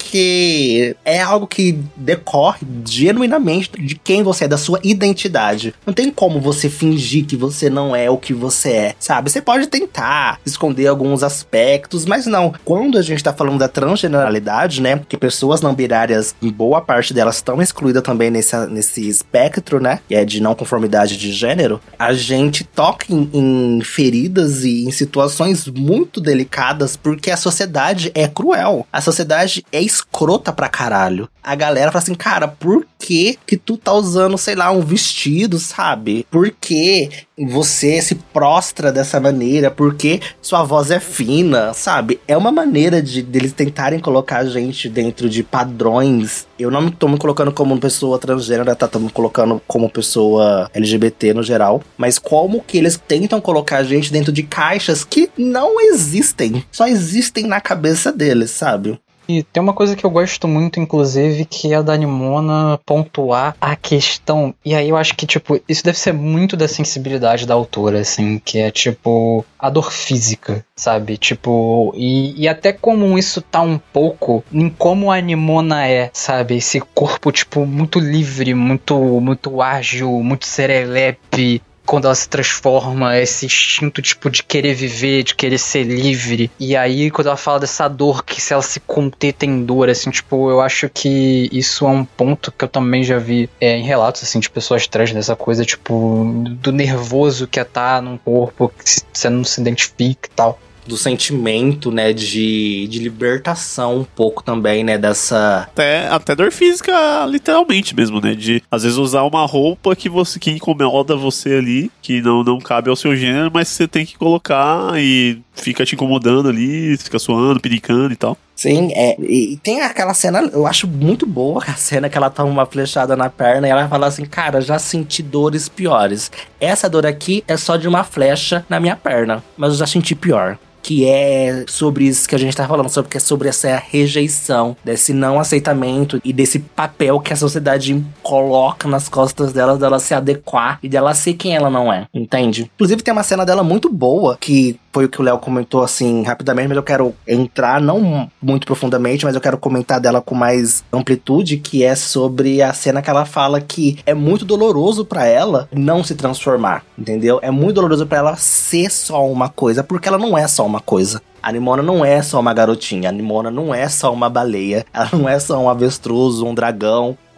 porque é algo que decorre genuinamente de quem você é, da sua identidade. Não tem como você fingir que você não é o que você é, sabe? Você pode tentar esconder alguns aspectos, mas não. Quando a gente tá falando da transgeneralidade, né, que pessoas não binárias, em boa parte delas estão excluídas também nesse espectro, né, que é de não conformidade de gênero, a gente toca em feridas e em situações muito delicadas, porque a sociedade é cruel. A sociedade é escrota pra caralho. A galera fala assim, cara, por que tu tá usando, sei lá, um vestido, sabe? Por que você se prostra dessa maneira? Por que sua voz é fina, sabe? É uma maneira deles tentarem colocar a gente dentro de padrões. Eu não tô me colocando como pessoa transgênero, tá? Tô me colocando como pessoa LGBT no geral. Mas como que eles tentam colocar a gente dentro de caixas que não existem. Só existem na cabeça deles, sabe? E tem uma coisa que eu gosto muito, inclusive, que é a da Nimona pontuar a questão. E aí eu acho que, tipo, isso deve ser muito da sensibilidade da autora, assim, que é, tipo, a dor física, sabe? Tipo, e até como isso tá um pouco em como a Nimona é, sabe? Esse corpo, tipo, muito livre, muito ágil, muito serelepe. Quando ela se transforma, esse instinto, tipo, de querer viver, de querer ser livre. E aí, quando ela fala dessa dor, que se ela se conter tem dor, assim, tipo, eu acho que isso é um ponto que eu também já vi em relatos, assim, de pessoas trans, dessa coisa, tipo, do nervoso que é estar num corpo que você não se identifica e tal. Do sentimento, né, de libertação um pouco também, né, dessa... Até dor física, literalmente mesmo, né, de às vezes usar uma roupa que incomoda você ali, que não cabe ao seu gênero, mas você tem que colocar e fica te incomodando ali, fica suando, pinicando e tal. Sim, e tem aquela cena, eu acho muito boa a cena que ela toma uma flechada na perna e ela fala assim, cara, já senti dores piores. Essa dor aqui é só de uma flecha na minha perna, mas eu já senti pior. Que é sobre isso que a gente tá falando, que é sobre essa rejeição, desse não aceitamento e desse papel que a sociedade coloca nas costas dela se adequar e dela ser quem ela não é, entende? Inclusive tem uma cena dela muito boa, que foi o que o Léo comentou assim rapidamente, mas eu quero entrar, não muito profundamente, mas eu quero comentar dela com mais amplitude, que é sobre a cena que ela fala que é muito doloroso pra ela não se transformar, entendeu? É muito doloroso pra ela ser só uma coisa, porque ela não é só uma coisa. A Nimona não é só uma garotinha, a Nimona não é só uma baleia, ela não é só um avestruz, um dragão,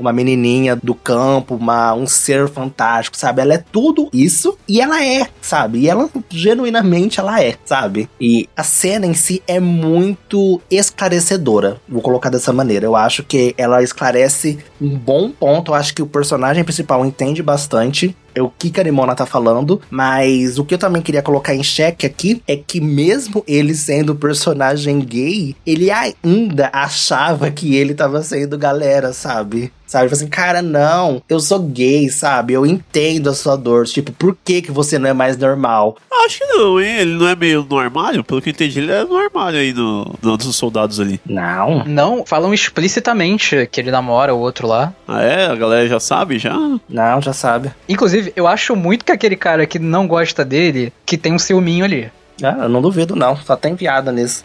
uma menininha do campo, um ser fantástico, sabe? Ela é tudo isso e ela é, sabe? E ela, genuinamente, ela é, sabe? E a cena em si é muito esclarecedora, vou colocar dessa maneira. Eu acho que ela esclarece um bom ponto, eu acho que o personagem principal entende bastante o que a Nimona tá falando, mas o que eu também queria colocar em xeque aqui é que mesmo ele sendo personagem gay, ele ainda achava que ele tava sendo galera, sabe? Sabe, tipo assim, cara, não, eu sou gay, sabe? Eu entendo a sua dor. Tipo, por que você não é mais normal? Acho que não, hein? Ele não é meio no armário? Pelo que eu entendi, ele é no armário aí dos soldados ali. Não. Não, falam explicitamente que ele namora o outro lá. Ah, é? A galera já sabe, já? Não, já sabe. Inclusive, eu acho muito que aquele cara que não gosta dele, que tem um ciúminho ali. Ah, eu não duvido, não. Só tem piada nisso.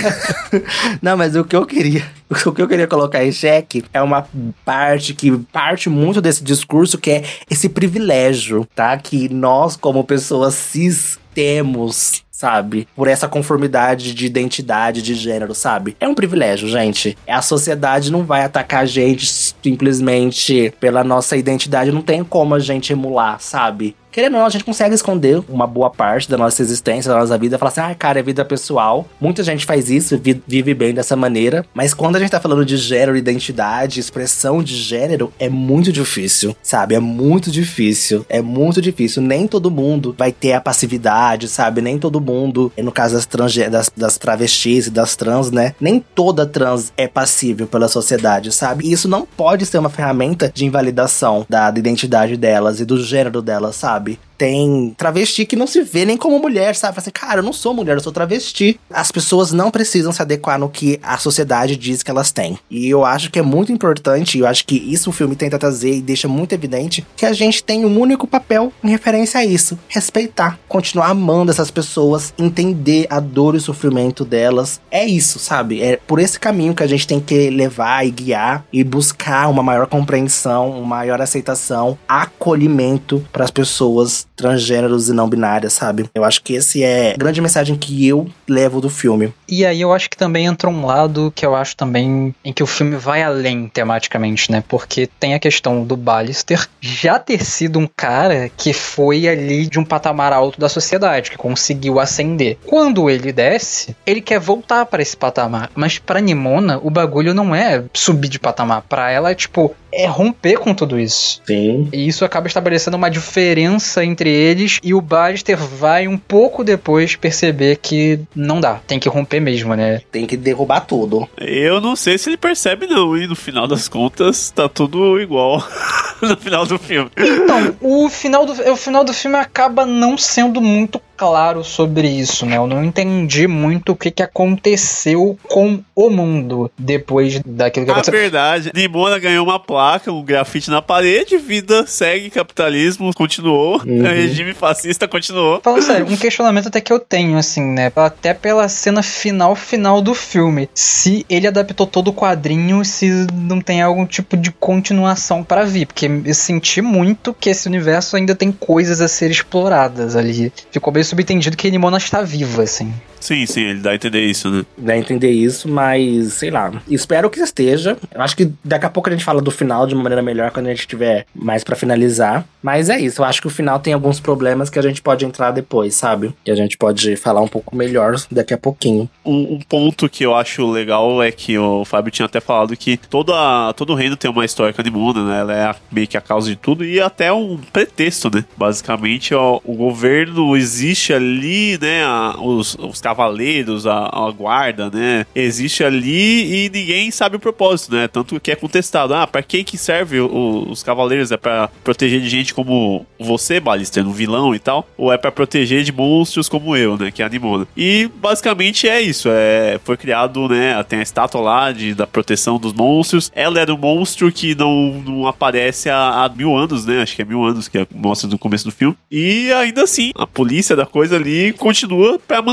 Não, mas o que eu queria colocar em xeque é uma parte que parte muito desse discurso, que é esse privilégio, tá? Que nós, como pessoas cis, temos, sabe? Por essa conformidade de identidade, de gênero, sabe? É um privilégio, gente. A sociedade não vai atacar a gente simplesmente pela nossa identidade. Não tem como a gente emular, sabe? Querendo ou não, a gente consegue esconder uma boa parte da nossa existência, da nossa vida. Falar assim, cara, é vida pessoal. Muita gente faz isso, vive bem dessa maneira. Mas quando a gente tá falando de gênero, identidade, expressão de gênero, é muito difícil, sabe? É muito difícil. É muito difícil. Nem todo mundo vai ter a passividade, sabe? Nem todo mundo, no caso das travestis e das trans, né? Nem toda trans é passível pela sociedade, sabe? E isso não pode ser uma ferramenta de invalidação da identidade delas e do gênero delas, sabe? Tem travesti que não se vê nem como mulher, sabe? Fala assim, cara, eu não sou mulher, eu sou travesti. As pessoas não precisam se adequar no que a sociedade diz que elas têm. E eu acho que é muito importante, eu acho que isso o filme tenta trazer e deixa muito evidente, que a gente tem um único papel em referência a isso. Respeitar, continuar amando essas pessoas, entender a dor e o sofrimento delas. É isso, sabe? É por esse caminho que a gente tem que levar e guiar e buscar uma maior compreensão, uma maior aceitação, acolhimento para as pessoas transgêneros e não binárias, sabe? Eu acho que esse é a grande mensagem que eu levo do filme. E aí eu acho que também entra um lado que eu acho também em que o filme vai além tematicamente, né? Porque tem a questão do Ballister já ter sido um cara que foi ali de um patamar alto da sociedade, que conseguiu ascender. Quando ele desce, ele quer voltar para esse patamar. Mas pra Nimona, o bagulho não é subir de patamar. Pra ela é tipo, é romper com tudo isso. Sim. E isso acaba estabelecendo uma diferença entre eles, e o Ballister vai um pouco depois perceber que não dá, tem que romper mesmo, né? Tem que derrubar tudo. Eu não sei se ele percebe não, e no final das contas tá tudo igual no final do filme. Então, o final do filme acaba não sendo muito claro sobre isso, né? Eu não entendi muito o que aconteceu com o mundo depois daquilo que aconteceu. A verdade, Nimona ganhou uma placa, um grafite na parede, vida segue, capitalismo continuou, regime fascista continuou. Falando sério, um questionamento até que eu tenho, assim, né? Até pela cena final do filme. Se ele adaptou todo o quadrinho, se não tem algum tipo de continuação para vir. Porque eu senti muito que esse universo ainda tem coisas a ser exploradas ali. Ficou bem subentendido que a Nimona está viva, assim. Sim, ele dá a entender isso, né? Dá a entender isso, mas, sei lá, espero que esteja. Eu acho que daqui a pouco a gente fala do final de uma maneira melhor, quando a gente tiver mais pra finalizar. Mas é isso, eu acho que o final tem alguns problemas que a gente pode entrar depois, sabe? Que a gente pode falar um pouco melhor daqui a pouquinho. Um ponto que eu acho legal é que o Fábio tinha até falado que todo reino tem uma história com a Nimona, né? Ela é meio que a causa de tudo e até um pretexto, né? Basicamente, o governo existe ali, né? Os cavaleiros, a guarda, né? Existe ali e ninguém sabe o propósito, né? Tanto que é contestado. Pra que serve os cavaleiros? É pra proteger de gente como você, Ballister, um vilão e tal? Ou é pra proteger de monstros como eu, né? Que é a Nimona. E basicamente é isso. Foi criado, né? Tem a estátua lá da proteção dos monstros. Ela era um monstro que não aparece há 1000 anos, né? Acho que é 1000 anos que mostra no começo do filme. E ainda assim, a polícia da coisa ali continua pra manter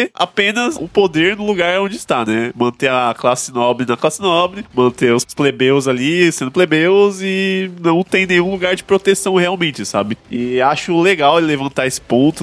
manter apenas o poder no lugar onde está, né? Manter a classe nobre na classe nobre, manter os plebeus ali sendo plebeus e não tem nenhum lugar de proteção realmente, sabe? E acho legal ele levantar esse ponto,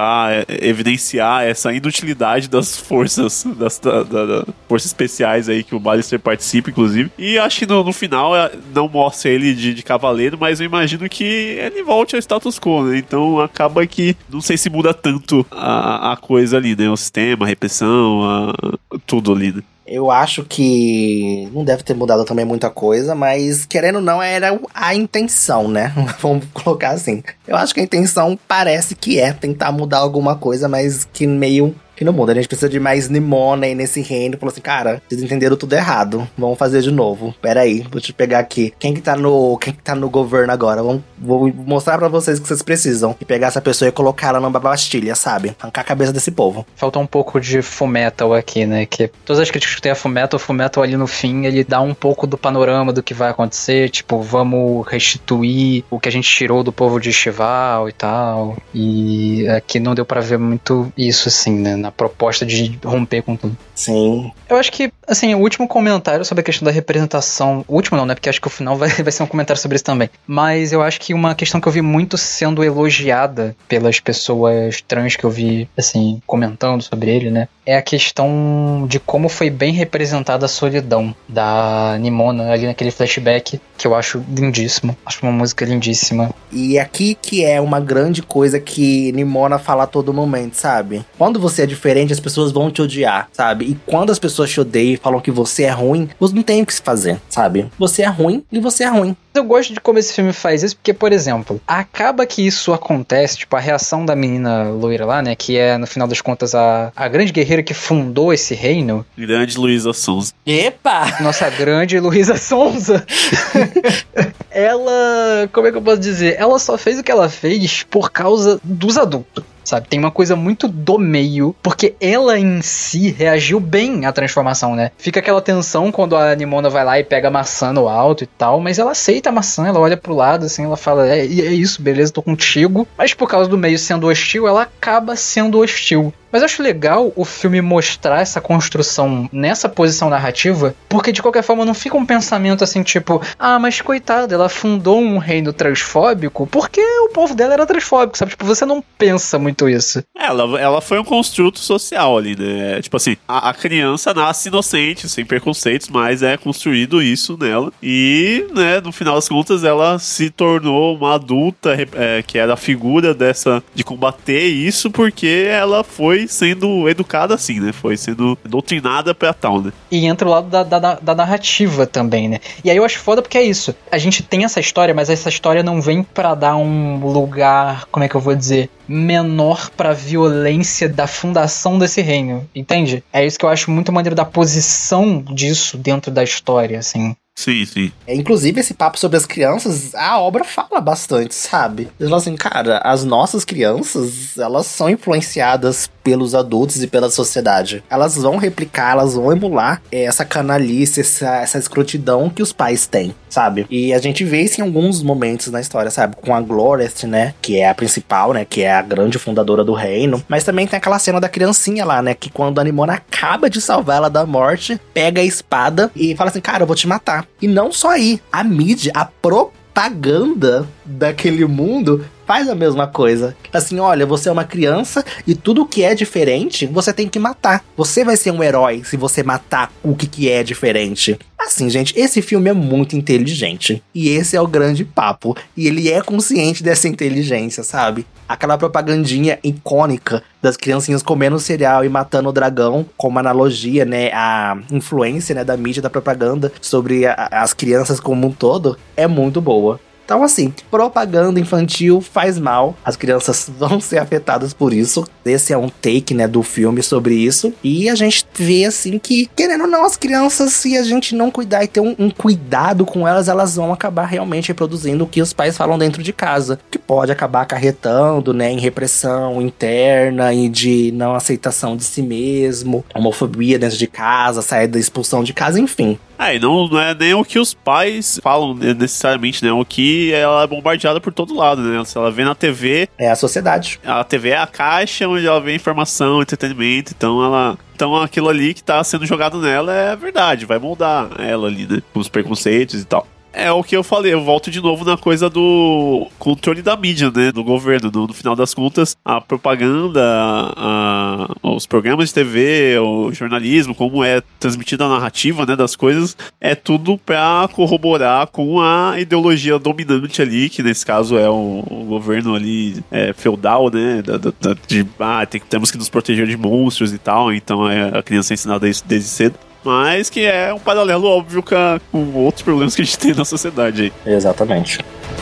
evidenciar essa inutilidade das forças, das forças especiais aí que o Ballister participa, inclusive. E acho que no final não mostra ele de cavaleiro, mas eu imagino que ele volte ao status quo, né? Então acaba que não sei se muda tanto a coisa ali, né? O sistema, a repressão, tudo ali, né? Eu acho que não deve ter mudado também muita coisa, mas querendo ou não, era a intenção, né? Vamos colocar assim. Eu acho que a intenção parece que é tentar mudar alguma coisa, mas que meio que não muda. A gente precisa de mais Nimona aí nesse reino. Falou assim, cara, vocês entenderam tudo errado. Vamos fazer de novo. Pera aí, vou te pegar aqui. Quem que tá no governo agora? Vou mostrar pra vocês o que vocês precisam. E pegar essa pessoa e colocar ela numa bastilha, sabe? Arrancar a cabeça desse povo. Falta um pouco de Fullmetal aqui, né? Que todas as críticas que tem a Fullmetal ali no fim, ele dá um pouco do panorama do que vai acontecer. Tipo, vamos restituir o que a gente tirou do povo de Shival e tal. E aqui não deu pra ver muito isso, assim, né? Na proposta de romper com tudo. Sim. Eu acho que, assim, o último comentário sobre a questão da representação... O último não, né? Porque acho que o final vai ser um comentário sobre isso também. Mas eu acho que uma questão que eu vi muito sendo elogiada pelas pessoas trans que eu vi, assim, comentando sobre ele, né? É a questão de como foi bem representada a solidão da Nimona ali naquele flashback, que eu acho lindíssimo. Acho uma música lindíssima. E aqui que é uma grande coisa que Nimona fala a todo momento, sabe? Quando você é diferente, as pessoas vão te odiar, sabe? E quando as pessoas te odeiam e falam que você é ruim, você não tem o que se fazer, sabe? Você é ruim e você é ruim. Eu gosto de como esse filme faz isso, porque, por exemplo, acaba que isso acontece, tipo, a reação da menina loira lá, né, que é, no final das contas, a grande guerreira que fundou esse reino. Grande Luísa Sonza. Epa! Nossa grande Luísa Sonza. Ela, como é que eu posso dizer? Ela só fez o que ela fez por causa dos adultos. Sabe, tem uma coisa muito do meio, porque ela em si reagiu bem à transformação, né? Fica aquela tensão quando a Nimona vai lá e pega a maçã no alto e tal, mas ela aceita a maçã, ela olha pro lado, assim, ela fala, é isso, beleza, tô contigo. Mas por causa do meio sendo hostil, ela acaba sendo hostil. Mas eu acho legal o filme mostrar essa construção nessa posição narrativa, porque de qualquer forma não fica um pensamento assim, tipo, mas coitada, ela fundou um reino transfóbico porque o povo dela era transfóbico, sabe? Tipo, você não pensa muito isso. Ela foi um construto social ali, né? Tipo assim, a criança nasce inocente, sem preconceitos, mas é construído isso nela. E, né, no final das contas, ela se tornou uma adulta que era a figura de combater isso, porque ela foi sendo educada assim, né? Foi sendo doutrinada pra tal, né? E entra o lado da narrativa também, né? E aí eu acho foda porque é isso. A gente tem essa história, mas essa história não vem pra dar um lugar, como é que eu vou dizer, menor pra violência da fundação desse reino, entende? É isso que eu acho muito maneiro da posição disso dentro da história, assim. Sim, sim. Inclusive, esse papo sobre as crianças, a obra fala bastante, sabe? Eles falam assim, cara, as nossas crianças, elas são influenciadas pelos adultos e pela sociedade. Elas vão replicar, elas vão emular essa canalice, essa escrotidão que os pais têm, sabe? E a gente vê isso em alguns momentos na história, sabe? Com a Glorest, né? Que é a principal, né? Que é a grande fundadora do reino. Mas também tem aquela cena da criancinha lá, né? Que quando a Nimona acaba de salvar ela da morte, pega a espada e fala assim, cara, eu vou te matar. E não só aí, a mídia, a propaganda daquele mundo faz a mesma coisa. Assim, olha, você é uma criança e tudo que é diferente, você tem que matar. Você vai ser um herói se você matar o que é diferente. Assim, gente, esse filme é muito inteligente. E esse é o grande papo. E ele é consciente dessa inteligência, sabe? Aquela propagandinha icônica das criancinhas comendo cereal e matando o dragão, como analogia, né? A influência, né, da mídia, da propaganda sobre as crianças como um todo, é muito boa. Então, assim, propaganda infantil faz mal. As crianças vão ser afetadas por isso. Esse é um take, né, do filme sobre isso. E a gente vê, assim, que, querendo ou não, as crianças, se a gente não cuidar e ter um cuidado com elas, elas vão acabar realmente reproduzindo o que os pais falam dentro de casa. Que pode acabar acarretando, né, em repressão interna e de não aceitação de si mesmo, homofobia dentro de casa, saída da expulsão de casa, enfim. E não é nem o que os pais falam necessariamente, né? O que ela é bombardeada por todo lado, né? Se ela vê na TV... É a sociedade. A TV é a caixa onde ela vê informação, entretenimento, então aquilo ali que tá sendo jogado nela é verdade, vai moldar ela ali, né? Com os preconceitos e tal. É o que eu falei, eu volto de novo na coisa do controle da mídia, né, do governo. No final das contas, a propaganda, os programas de TV, o jornalismo, como é transmitida a narrativa, né, das coisas, é tudo pra corroborar com a ideologia dominante ali, que nesse caso é o governo ali feudal, né, temos que nos proteger de monstros e tal, então a criança é ensinada isso desde cedo. Mas que é um paralelo óbvio com outros problemas que a gente tem na sociedade aí. Exatamente.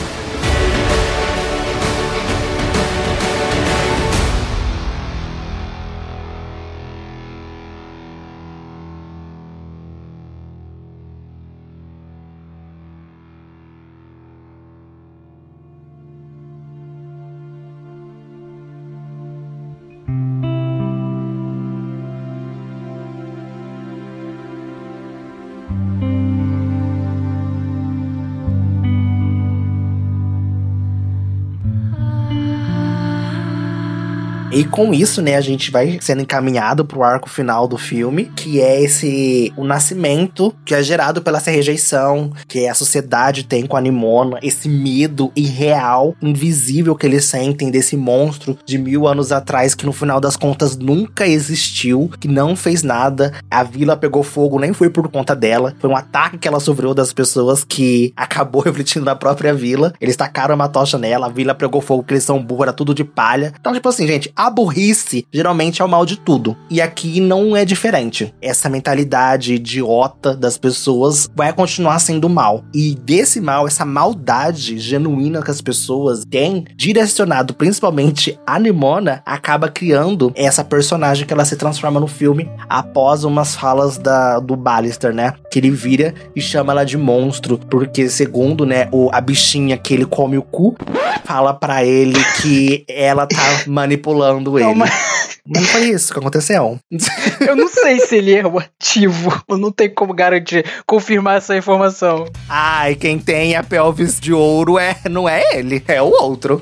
E com isso, né, a gente vai sendo encaminhado pro arco final do filme, que é o nascimento que é gerado pela essa rejeição que a sociedade tem com a Nimona, esse medo irreal, invisível que eles sentem desse monstro de 1000 anos atrás, que no final das contas nunca existiu, que não fez nada. A vila pegou fogo, nem foi por conta dela, foi um ataque que ela sofreu das pessoas que acabou refletindo na própria vila. Eles tacaram uma tocha nela, a vila pegou fogo, porque eles são burros, era tudo de palha. Então, tipo assim, gente, a burrice geralmente é o mal de tudo. E aqui não é diferente. Essa mentalidade idiota das pessoas vai continuar sendo mal. E desse mal, essa maldade genuína que as pessoas têm, direcionado principalmente a Nimona, acaba criando essa personagem que ela se transforma no filme após umas falas do Ballister, né? Que ele vira e chama ela de monstro, porque segundo, né, a bichinha que ele come o cu, fala pra ele que ela tá manipulando ele. Não foi isso que aconteceu. Eu não sei se ele é o ativo. Eu não tenho como confirmar essa informação. E quem tem a pelvis de ouro não é ele, é o outro.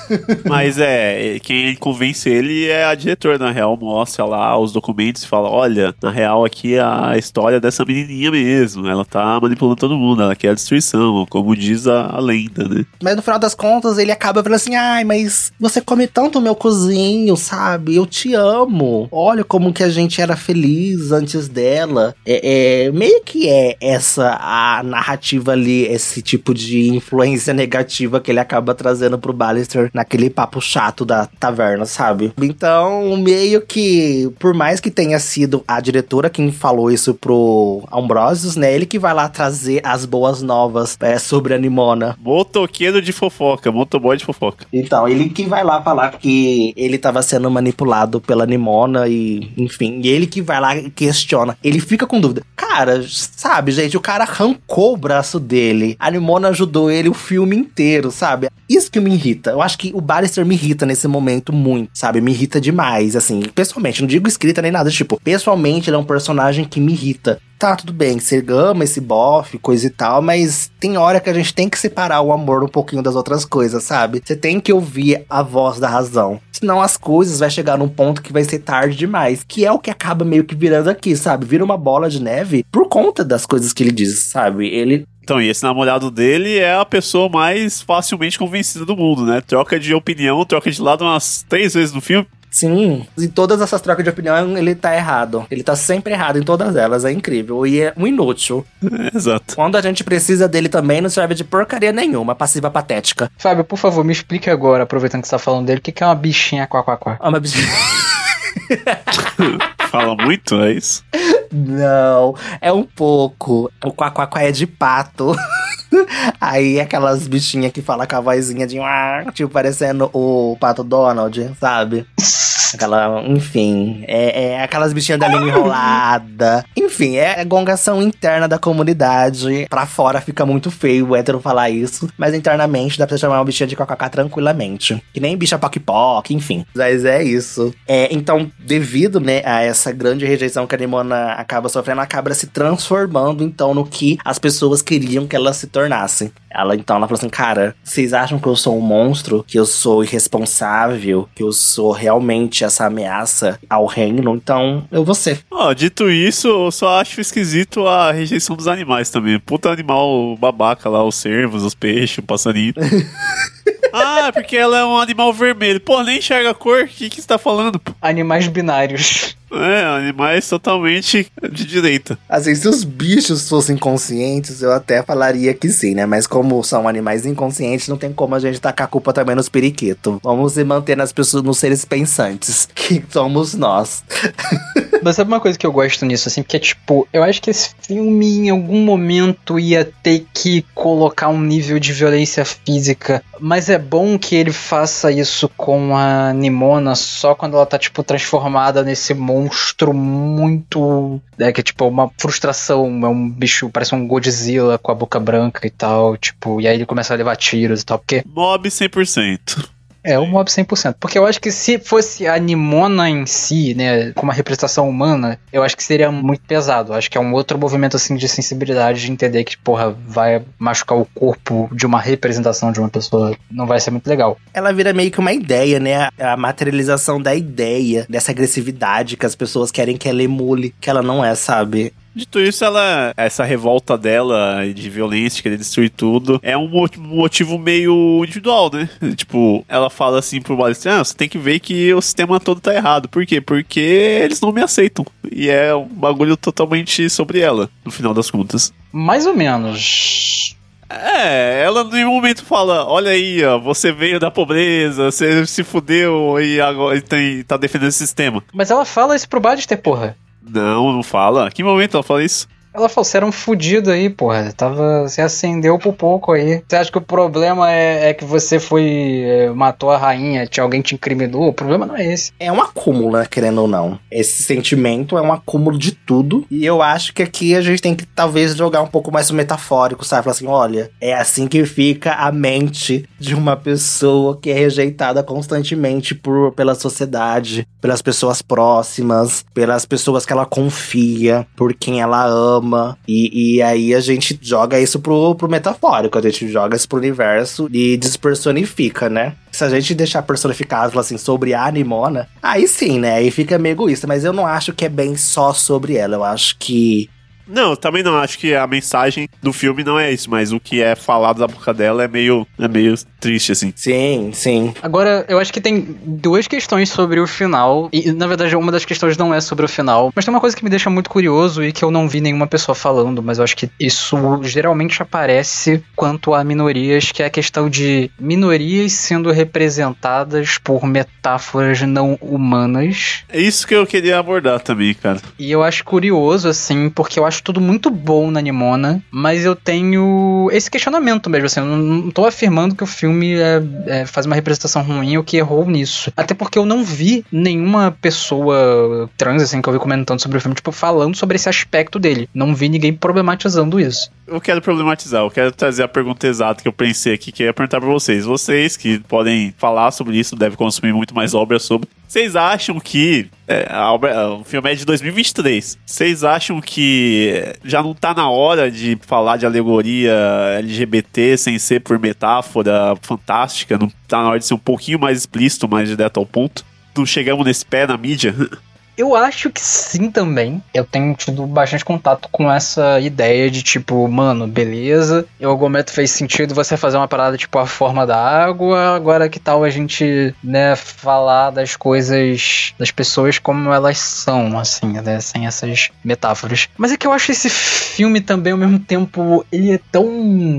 Mas quem convence ele é a diretora, na real, mostra lá os documentos e fala, olha, na real aqui é a história dessa menininha mesmo, ela tá manipulando todo mundo, ela quer a destruição, como diz a lenda, né? Mas no final das contas, ele acaba falando assim, mas você come tanto o meu cozinho, sabe? Eu te amo. Olha como que a gente era feliz antes dela. Meio que essa a narrativa ali, esse tipo de influência negativa que ele acaba trazendo pro Ballister naquele papo chato da taverna, sabe? Então, meio que, por mais que tenha sido a diretora quem falou isso pro Ambrosius, né? Ele que vai lá trazer as boas novas sobre a Nimona. Motoqueiro de fofoca, motoboy de fofoca. Então, ele que vai lá falar que ele tava sendo manipulado pela Nimona e, enfim, e ele que vai lá e questiona. Ele fica com dúvida. Cara, sabe, gente, o cara arrancou o braço dele. A Nimona ajudou ele o filme inteiro, sabe? Isso que me irrita. Eu acho que o Ballister me irrita nesse momento muito, sabe? Me irrita demais, assim, pessoalmente. Não digo escrita nem nada, tipo, pessoalmente ele é um personagem que me irrita. Tá, tudo bem, você ama esse bofe, coisa e tal, mas tem hora que a gente tem que separar o amor um pouquinho das outras coisas, sabe? Você tem que ouvir a voz da razão. Senão as coisas vai chegar num ponto que vai ser tarde demais. Que é o que acaba meio que virando aqui, sabe? Vira uma bola de neve por conta das coisas que ele diz, sabe? Então, e esse namorado dele é a pessoa mais facilmente convencida do mundo, né? Troca de opinião, troca de lado umas 3 vezes no filme. Sim, em todas essas trocas de opinião ele tá errado. Ele tá sempre errado em todas elas, é incrível. E é um inútil. Exato. Quando a gente precisa dele também, não serve de porcaria nenhuma, passiva patética. Fábio, por favor, me explique agora, aproveitando que você tá falando dele, o que é uma bichinha quá? Uma bichinha... Fala muito, é isso? Não, é um pouco. O quá é de pato. Aí aquelas bichinhas que falam com a vozinha de tipo parecendo o Pato Donald, sabe? Enfim, é aquelas bichinhas da língua enrolada. Enfim, é a gongação interna da comunidade. Pra fora fica muito feio o hétero falar isso, mas internamente dá pra chamar uma bichinha de kkk tranquilamente. Que nem bicha poc-poc, enfim. Mas é isso. Então, devido, né, a essa grande rejeição que a Nimona acaba sofrendo, ela acaba se transformando, então, no que as pessoas queriam que ela se tornasse. Ela falou assim, cara, vocês acham que eu sou um monstro? Que eu sou irresponsável? Que eu sou realmente essa ameaça ao reino? Então, eu vou ser. Dito isso, eu só acho esquisito a rejeição dos animais também. Puta animal babaca lá, os cervos, os peixes, o passarinho. Porque ela é um animal vermelho. Pô, nem enxerga a cor. O que você tá falando? Animais binários. Animais totalmente de direita. Assim, se os bichos fossem conscientes, eu até falaria que sim, né? Mas como são animais inconscientes, não tem como a gente tacar a culpa também nos periquitos. Vamos se manter nas pessoas, nos seres pensantes, que somos nós. Mas sabe uma coisa que eu gosto nisso, assim? Porque, tipo, eu acho que esse filme, em algum momento, ia ter que colocar um nível de violência física. Mas é bom que ele faça isso com a Nimona só quando ela tá, tipo, transformada nesse monstro muito... que é, tipo, uma frustração. É um bicho, parece um Godzilla com a boca branca e tal, tipo... E aí ele começa a levar tiros e tal, porque... Mob 100%. O mob 100%. Porque eu acho que se fosse a Nimona em si, né, com uma representação humana, eu acho que seria muito pesado. Eu acho que é um outro movimento, assim, de sensibilidade, de entender que, porra, vai machucar o corpo de uma representação de uma pessoa. Não vai ser muito legal. Ela vira meio que uma ideia, né? A materialização da ideia, dessa agressividade que as pessoas querem que ela emule, que ela não é, sabe? Dito isso, essa revolta dela de violência, querer destruir tudo, é um motivo meio individual, né? Tipo, ela fala assim pro Balestrinho, você tem que ver que o sistema todo tá errado. Por quê? Porque eles não me aceitam. E é um bagulho totalmente sobre ela, no final das contas. Mais ou menos... Ela em nenhum momento fala, olha aí, ó, você veio da pobreza, você se fudeu e agora tá defendendo esse sistema. Mas ela fala isso pro Ballister, porra. Não fala. Que momento ela fala isso? Ela falou, você era um fudido aí, porra. Você acendeu por pouco aí. Você acha que o problema é que você matou a rainha, alguém te incriminou? O problema não é esse. É um acúmulo, né, querendo ou não. Esse sentimento é um acúmulo de tudo. E eu acho que aqui a gente tem que, talvez, jogar um pouco mais metafórico, sabe? Falar assim, olha, é assim que fica a mente de uma pessoa que é rejeitada constantemente pela sociedade, pelas pessoas próximas, pelas pessoas que ela confia, por quem ela ama. E aí a gente joga isso pro metafórico, a gente joga isso pro universo e despersonifica, né? Se a gente deixar personificado assim sobre a Nimona, aí sim, né? Aí fica meio egoísta, mas eu não acho que é bem só sobre ela, eu acho que... Não, eu também não acho que a mensagem do filme não é isso, mas o que é falado da boca dela é meio triste, assim. Sim. Agora, eu acho que tem duas questões sobre o final, e na verdade uma das questões não é sobre o final, mas tem uma coisa que me deixa muito curioso e que eu não vi nenhuma pessoa falando, mas eu acho que isso geralmente aparece quanto a minorias, que é a questão de minorias sendo representadas por metáforas não humanas. É isso que eu queria abordar também, cara. E eu acho curioso, assim, porque eu acho tudo muito bom na Nimona, mas eu tenho esse questionamento mesmo, assim, eu não tô afirmando que o filme faz uma representação ruim ou que errou nisso. Até porque eu não vi nenhuma pessoa trans, assim, que eu vi comentando sobre o filme, tipo, falando sobre esse aspecto dele. Não vi ninguém problematizando isso. Eu quero problematizar, eu quero trazer a pergunta exata que eu pensei aqui, que eu ia perguntar pra vocês. Vocês que podem falar sobre isso, devem consumir muito mais obras sobre. Vocês acham que o filme é de 2023? Vocês acham que já não tá na hora de falar de alegoria LGBT sem ser por metáfora fantástica? Não tá na hora de ser um pouquinho mais explícito, mais direto ao ponto? Não chegamos nesse pé na mídia? Eu acho que sim também. Eu tenho tido bastante contato com essa ideia de tipo, mano, beleza, em algum momento fez sentido você fazer uma parada tipo a forma da água, agora que tal a gente, né, falar das coisas, das pessoas como elas são, assim, né, sem essas metáforas. Mas é que eu acho esse filme também, ao mesmo tempo, ele é tão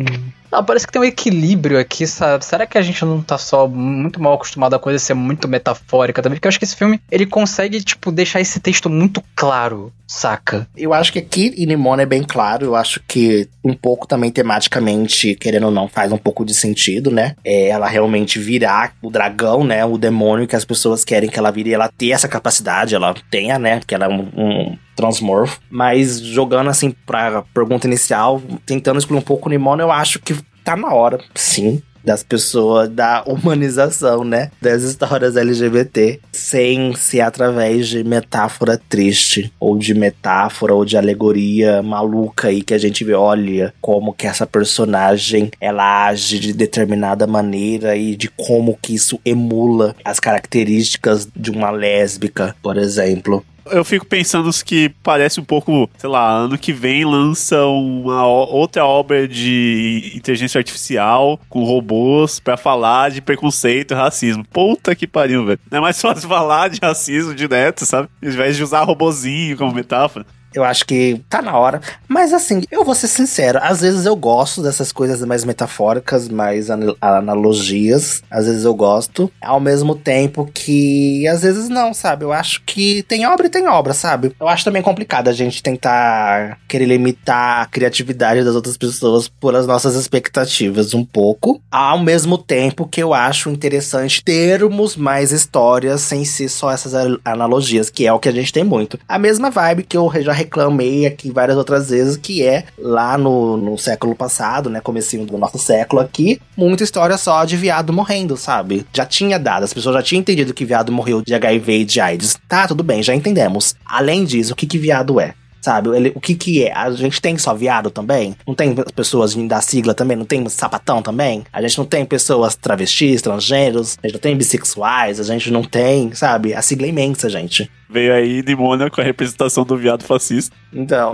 Parece que tem um equilíbrio aqui, sabe? Será que a gente não tá só muito mal acostumado a coisa ser muito metafórica também? Porque eu acho que esse filme, ele consegue, tipo, deixar esse texto muito claro, saca? Eu acho que aqui em Nimona é bem claro. Eu acho que um pouco também tematicamente, querendo ou não, faz um pouco de sentido, né? Ela realmente virar o dragão, né? O demônio que as pessoas querem que ela vire. Ela ter essa capacidade, ela tenha, né? Porque ela é um transmorfo. Mas jogando assim pra pergunta inicial, tentando excluir um pouco o Nimona, eu acho que tá na hora, sim, das pessoas, da humanização, né? Das histórias LGBT, sem ser através de metáfora triste, ou de metáfora, ou de alegoria maluca aí que a gente vê, olha, como que essa personagem, ela age de determinada maneira e de como que isso emula as características de uma lésbica, por exemplo. Eu fico pensando que parece um pouco, sei lá, ano que vem lança uma outra obra de inteligência artificial com robôs pra falar de preconceito e racismo. Puta que pariu, velho. Não é mais fácil falar de racismo direto, sabe? Ao invés de usar robozinho como metáfora. Eu acho que tá na hora. Mas assim, eu vou ser sincero. Às vezes eu gosto dessas coisas mais metafóricas, mais analogias. Às vezes eu gosto. Ao mesmo tempo que às vezes não, sabe? Eu acho que tem obra e tem obra, sabe? Eu acho também complicado a gente tentar querer limitar a criatividade das outras pessoas por as nossas expectativas um pouco. Ao mesmo tempo que eu acho interessante termos mais histórias sem ser só essas analogias, que é o que a gente tem muito. A mesma vibe que eu já reclamei aqui várias outras vezes, que é lá no século passado, né, comecinho do nosso século aqui, muita história só de viado morrendo, sabe? Já tinha dado, as pessoas já tinham entendido que viado morreu de HIV e de AIDS. Tá, tudo bem, já entendemos. Além disso, o que viado é? Sabe, o que é? A gente tem só viado também? Não tem pessoas da sigla também? Não tem sapatão também? A gente não tem pessoas travestis, transgêneros? A gente não tem bissexuais? A gente não tem, sabe? A sigla é imensa, gente. Veio aí Nimona com a representação do viado fascista. Então.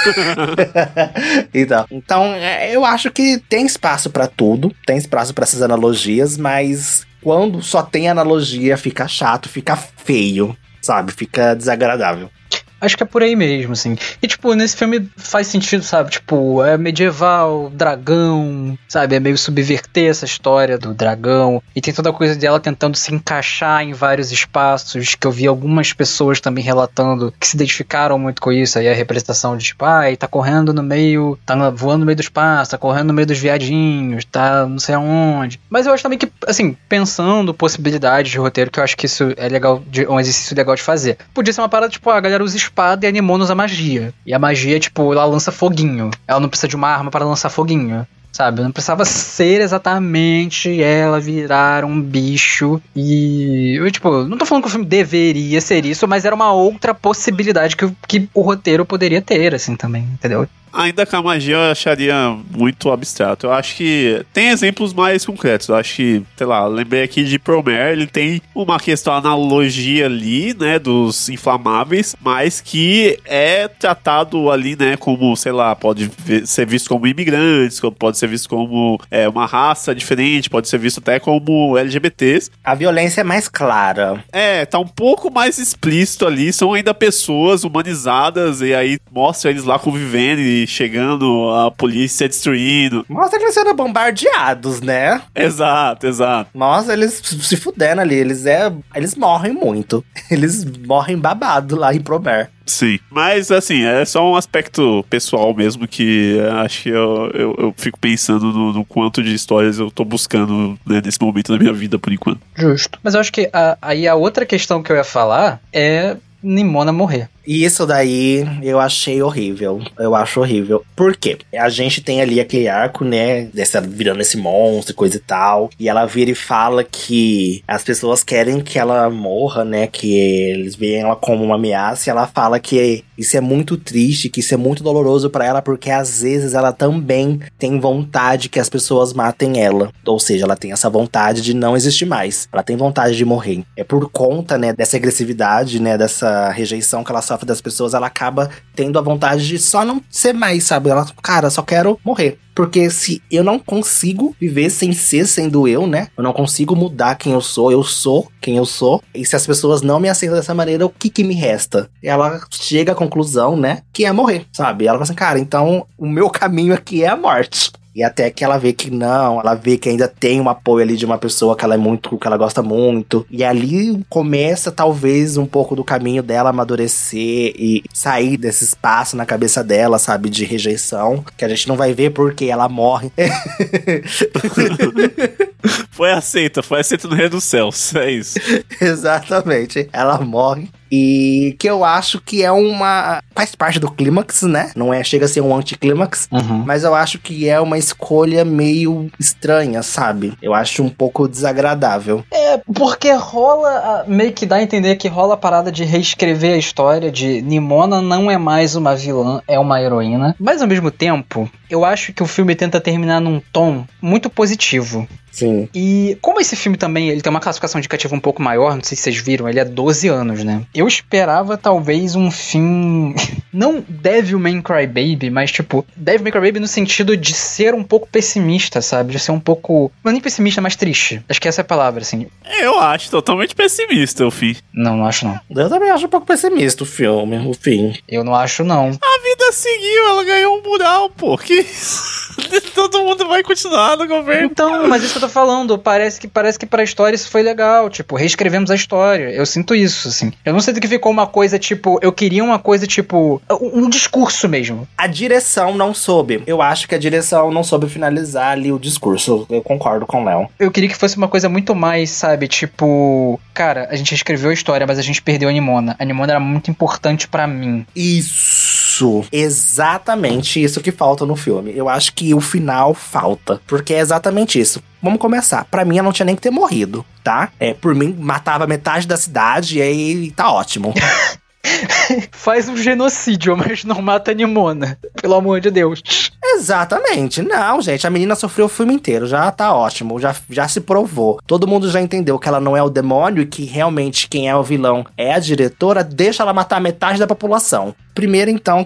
Então, eu acho que tem espaço pra tudo. Tem espaço pra essas analogias, mas quando só tem analogia, fica chato, fica feio, sabe? Fica desagradável. Acho que é por aí mesmo, assim. E, tipo, nesse filme faz sentido, sabe? Tipo, é medieval, dragão, sabe? É meio subverter essa história do dragão. E tem toda a coisa dela tentando se encaixar em vários espaços, que eu vi algumas pessoas também relatando que se identificaram muito com isso. Aí a representação de, tipo, tá correndo no meio, tá voando no meio do espaço, tá correndo no meio dos viadinhos, tá não sei aonde. Mas eu acho também que, assim, pensando possibilidades de roteiro, que eu acho que isso é legal, um exercício legal de fazer. Podia ser uma parada, tipo, a galera usa espada e animou-nos a magia. E a magia, tipo, ela lança foguinho. Ela não precisa de uma arma para lançar foguinho, sabe? Não precisava ser exatamente ela virar um bicho. E eu, tipo, não tô falando que o filme deveria ser isso, mas era uma outra possibilidade que o roteiro poderia ter, assim, também, entendeu? Ainda com a magia eu acharia muito abstrato. Eu acho que tem exemplos mais concretos. Eu acho que, sei lá, lembrei aqui de Promare, ele tem uma questão analogia ali, né, dos inflamáveis, mas que é tratado ali, né, como, sei lá, pode ser visto como imigrantes, pode ser visto como uma raça diferente, pode ser visto até como LGBTs. A violência é mais clara. Tá um pouco mais explícito ali, são ainda pessoas humanizadas, e aí mostra eles lá convivendo e chegando, a polícia destruindo. Mostra que eles sendo bombardeados, né? Exato. Mostra eles se fudendo ali, eles morrem muito. Eles morrem babado lá em Promare. Sim, mas assim, é só um aspecto pessoal mesmo que acho que eu fico pensando no quanto de histórias eu tô buscando, né, nesse momento da minha vida, por enquanto. Justo. Mas eu acho que aí a outra questão que eu ia falar é Nimona morrer. E isso daí eu achei horrível. Eu acho horrível. Por quê? A gente tem ali aquele arco, né? Dessa virando esse monstro e coisa e tal. E ela vira e fala que as pessoas querem que ela morra, né? Que eles veem ela como uma ameaça. E ela fala que isso é muito triste, que isso é muito doloroso pra ela, porque às vezes ela também tem vontade que as pessoas matem ela. Ou seja, ela tem essa vontade de não existir mais. Ela tem vontade de morrer. É por conta, né, dessa agressividade, né, dessa rejeição que ela sofre das pessoas, ela acaba tendo a vontade de só não ser mais, sabe? Ela, cara, só quero morrer. Porque se eu não consigo viver sem ser sendo eu, né? Eu não consigo mudar quem eu sou quem eu sou. E se as pessoas não me aceitam dessa maneira, o que me resta? Ela chega à conclusão, né? Que é morrer, sabe? Ela fala assim, cara, então o meu caminho aqui é a morte. E até que ela vê que não, ela vê que ainda tem um apoio ali de uma pessoa que ela gosta muito. E ali começa, talvez, um pouco do caminho dela amadurecer e sair desse espaço na cabeça dela, sabe, de rejeição, que a gente não vai ver porque ela morre. Foi aceita no Reino dos Céus, é isso. Exatamente, ela morre. E que eu acho que é faz parte do clímax, né? Não chega a ser um anticlímax, mas eu acho que é uma escolha meio estranha, sabe? Eu acho um pouco desagradável. Porque rola, meio que dá a entender que rola a parada de reescrever a história de Nimona não é mais uma vilã, é uma heroína. Mas ao mesmo tempo, eu acho que o filme tenta terminar num tom muito positivo. Sim. E como esse filme também, ele tem uma classificação indicativa um pouco maior, não sei se vocês viram, ele é 12 anos, né? Eu esperava talvez um fim, não Devilman Crybaby, mas tipo, Devilman Crybaby no sentido de ser um pouco pessimista, sabe? De ser um pouco, não nem pessimista, mas triste. Acho que essa é a palavra, assim. Eu acho totalmente pessimista o fim. Não acho não. Eu também acho um pouco pessimista o fim. Eu não acho não. A vida seguiu, ela ganhou um mural, pô, que isso? Todo mundo vai continuar no governo. Então, mas isso que eu tô falando, parece que pra história isso foi legal, tipo, reescrevemos a história, eu sinto isso, assim. Eu não sinto que ficou uma coisa, tipo, eu queria uma coisa, tipo, um discurso mesmo. A direção não soube, eu acho que a direção não soube finalizar ali o discurso, eu concordo com o Léo. Eu queria que fosse uma coisa muito mais, sabe, tipo, cara, a gente reescreveu a história, mas a gente perdeu a Nimona. A Nimona era muito importante pra mim. Isso, exatamente isso que falta no filme. Eu acho que o final falta, porque é exatamente isso. Vamos começar. Pra mim, ela não tinha nem que ter morrido, tá? Por mim, matava metade da cidade e aí tá ótimo. Faz um genocídio, mas não mata a Nimona. Pelo amor de Deus. Exatamente. Não, gente, a menina sofreu o filme inteiro. Já tá ótimo, já se provou. Todo mundo já entendeu que ela não é o demônio e que realmente quem é o vilão é a diretora. Deixa ela matar metade da população. Primeiro, então,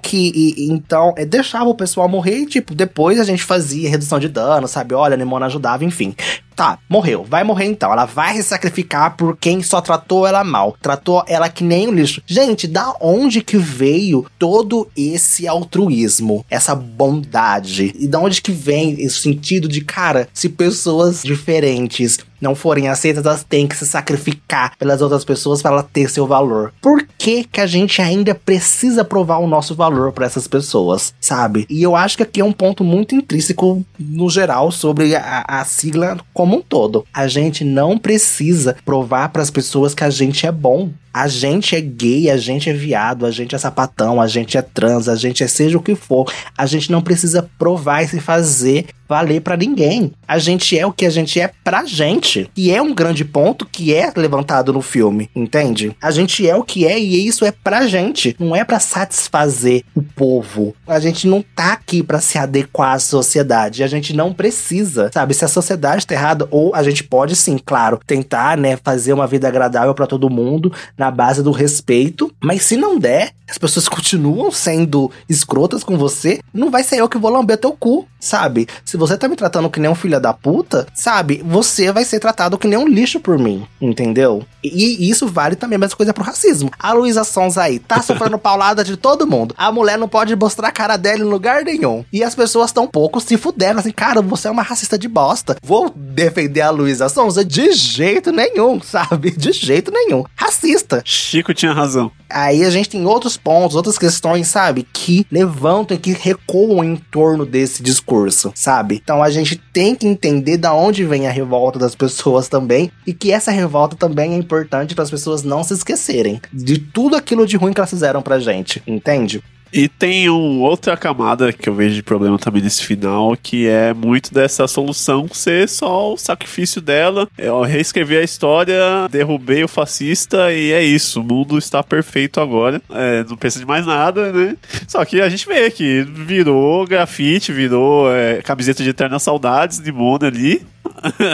deixava o pessoal morrer e, tipo, depois a gente fazia redução de dano, sabe? Olha, a Nimona ajudava, enfim. Tá, morreu. Vai morrer então. Ela vai se sacrificar por quem só tratou ela mal. Tratou ela que nem um lixo. Gente, da onde que veio todo esse altruísmo? Essa bondade? E da onde que vem esse sentido de, cara, se pessoas diferentes não forem aceitas, elas têm que se sacrificar pelas outras pessoas para ela ter seu valor. Por que que a gente ainda precisa provar o nosso valor para essas pessoas, sabe? E eu acho que aqui é um ponto muito intrínseco no geral sobre a sigla como um todo. A gente não precisa provar para as pessoas que a gente é bom. A gente é gay, a gente é viado, a gente é sapatão, a gente é trans, a gente é seja o que for. A gente não precisa provar e se fazer valer pra ninguém. A gente é o que a gente é pra gente. E é um grande ponto que é levantado no filme, entende? A gente é o que é e isso é pra gente. Não é pra satisfazer o povo. A gente não tá aqui pra se adequar à sociedade. A gente não precisa, sabe? Se a sociedade tá errada, ou a gente pode sim, claro, tentar, né, fazer uma vida agradável pra todo mundo, na base do respeito, mas se não der, as pessoas continuam sendo escrotas com você, não vai ser eu que vou lamber teu cu, sabe? Se você tá me tratando que nem um filho da puta, sabe? Você vai ser tratado que nem um lixo por mim, entendeu? E isso vale também a mesma coisa pro racismo. A Luísa Sonza aí tá sofrendo paulada de todo mundo. A mulher não pode mostrar a cara dela em lugar nenhum. E as pessoas tão pouco se fuderam, assim, cara, você é uma racista de bosta. Vou defender a Luísa Sonza de jeito nenhum, sabe? De jeito nenhum. Racista. Chico tinha razão. Aí a gente tem outros pontos, outras questões, sabe? Que levantam e que recuam em torno desse discurso, sabe? Então a gente tem que entender da onde vem a revolta das pessoas também e que essa revolta também é importante para as pessoas não se esquecerem de tudo aquilo de ruim que elas fizeram pra gente, entende? E tem outra camada que eu vejo de problema também nesse final, que é muito dessa solução ser só o sacrifício dela. Eu reescrevi a história, derrubei o fascista e é isso. O mundo está perfeito agora. Não precisa de mais nada, né? Só que a gente vê que virou grafite, virou camiseta de Eternas Saudades de Mona ali.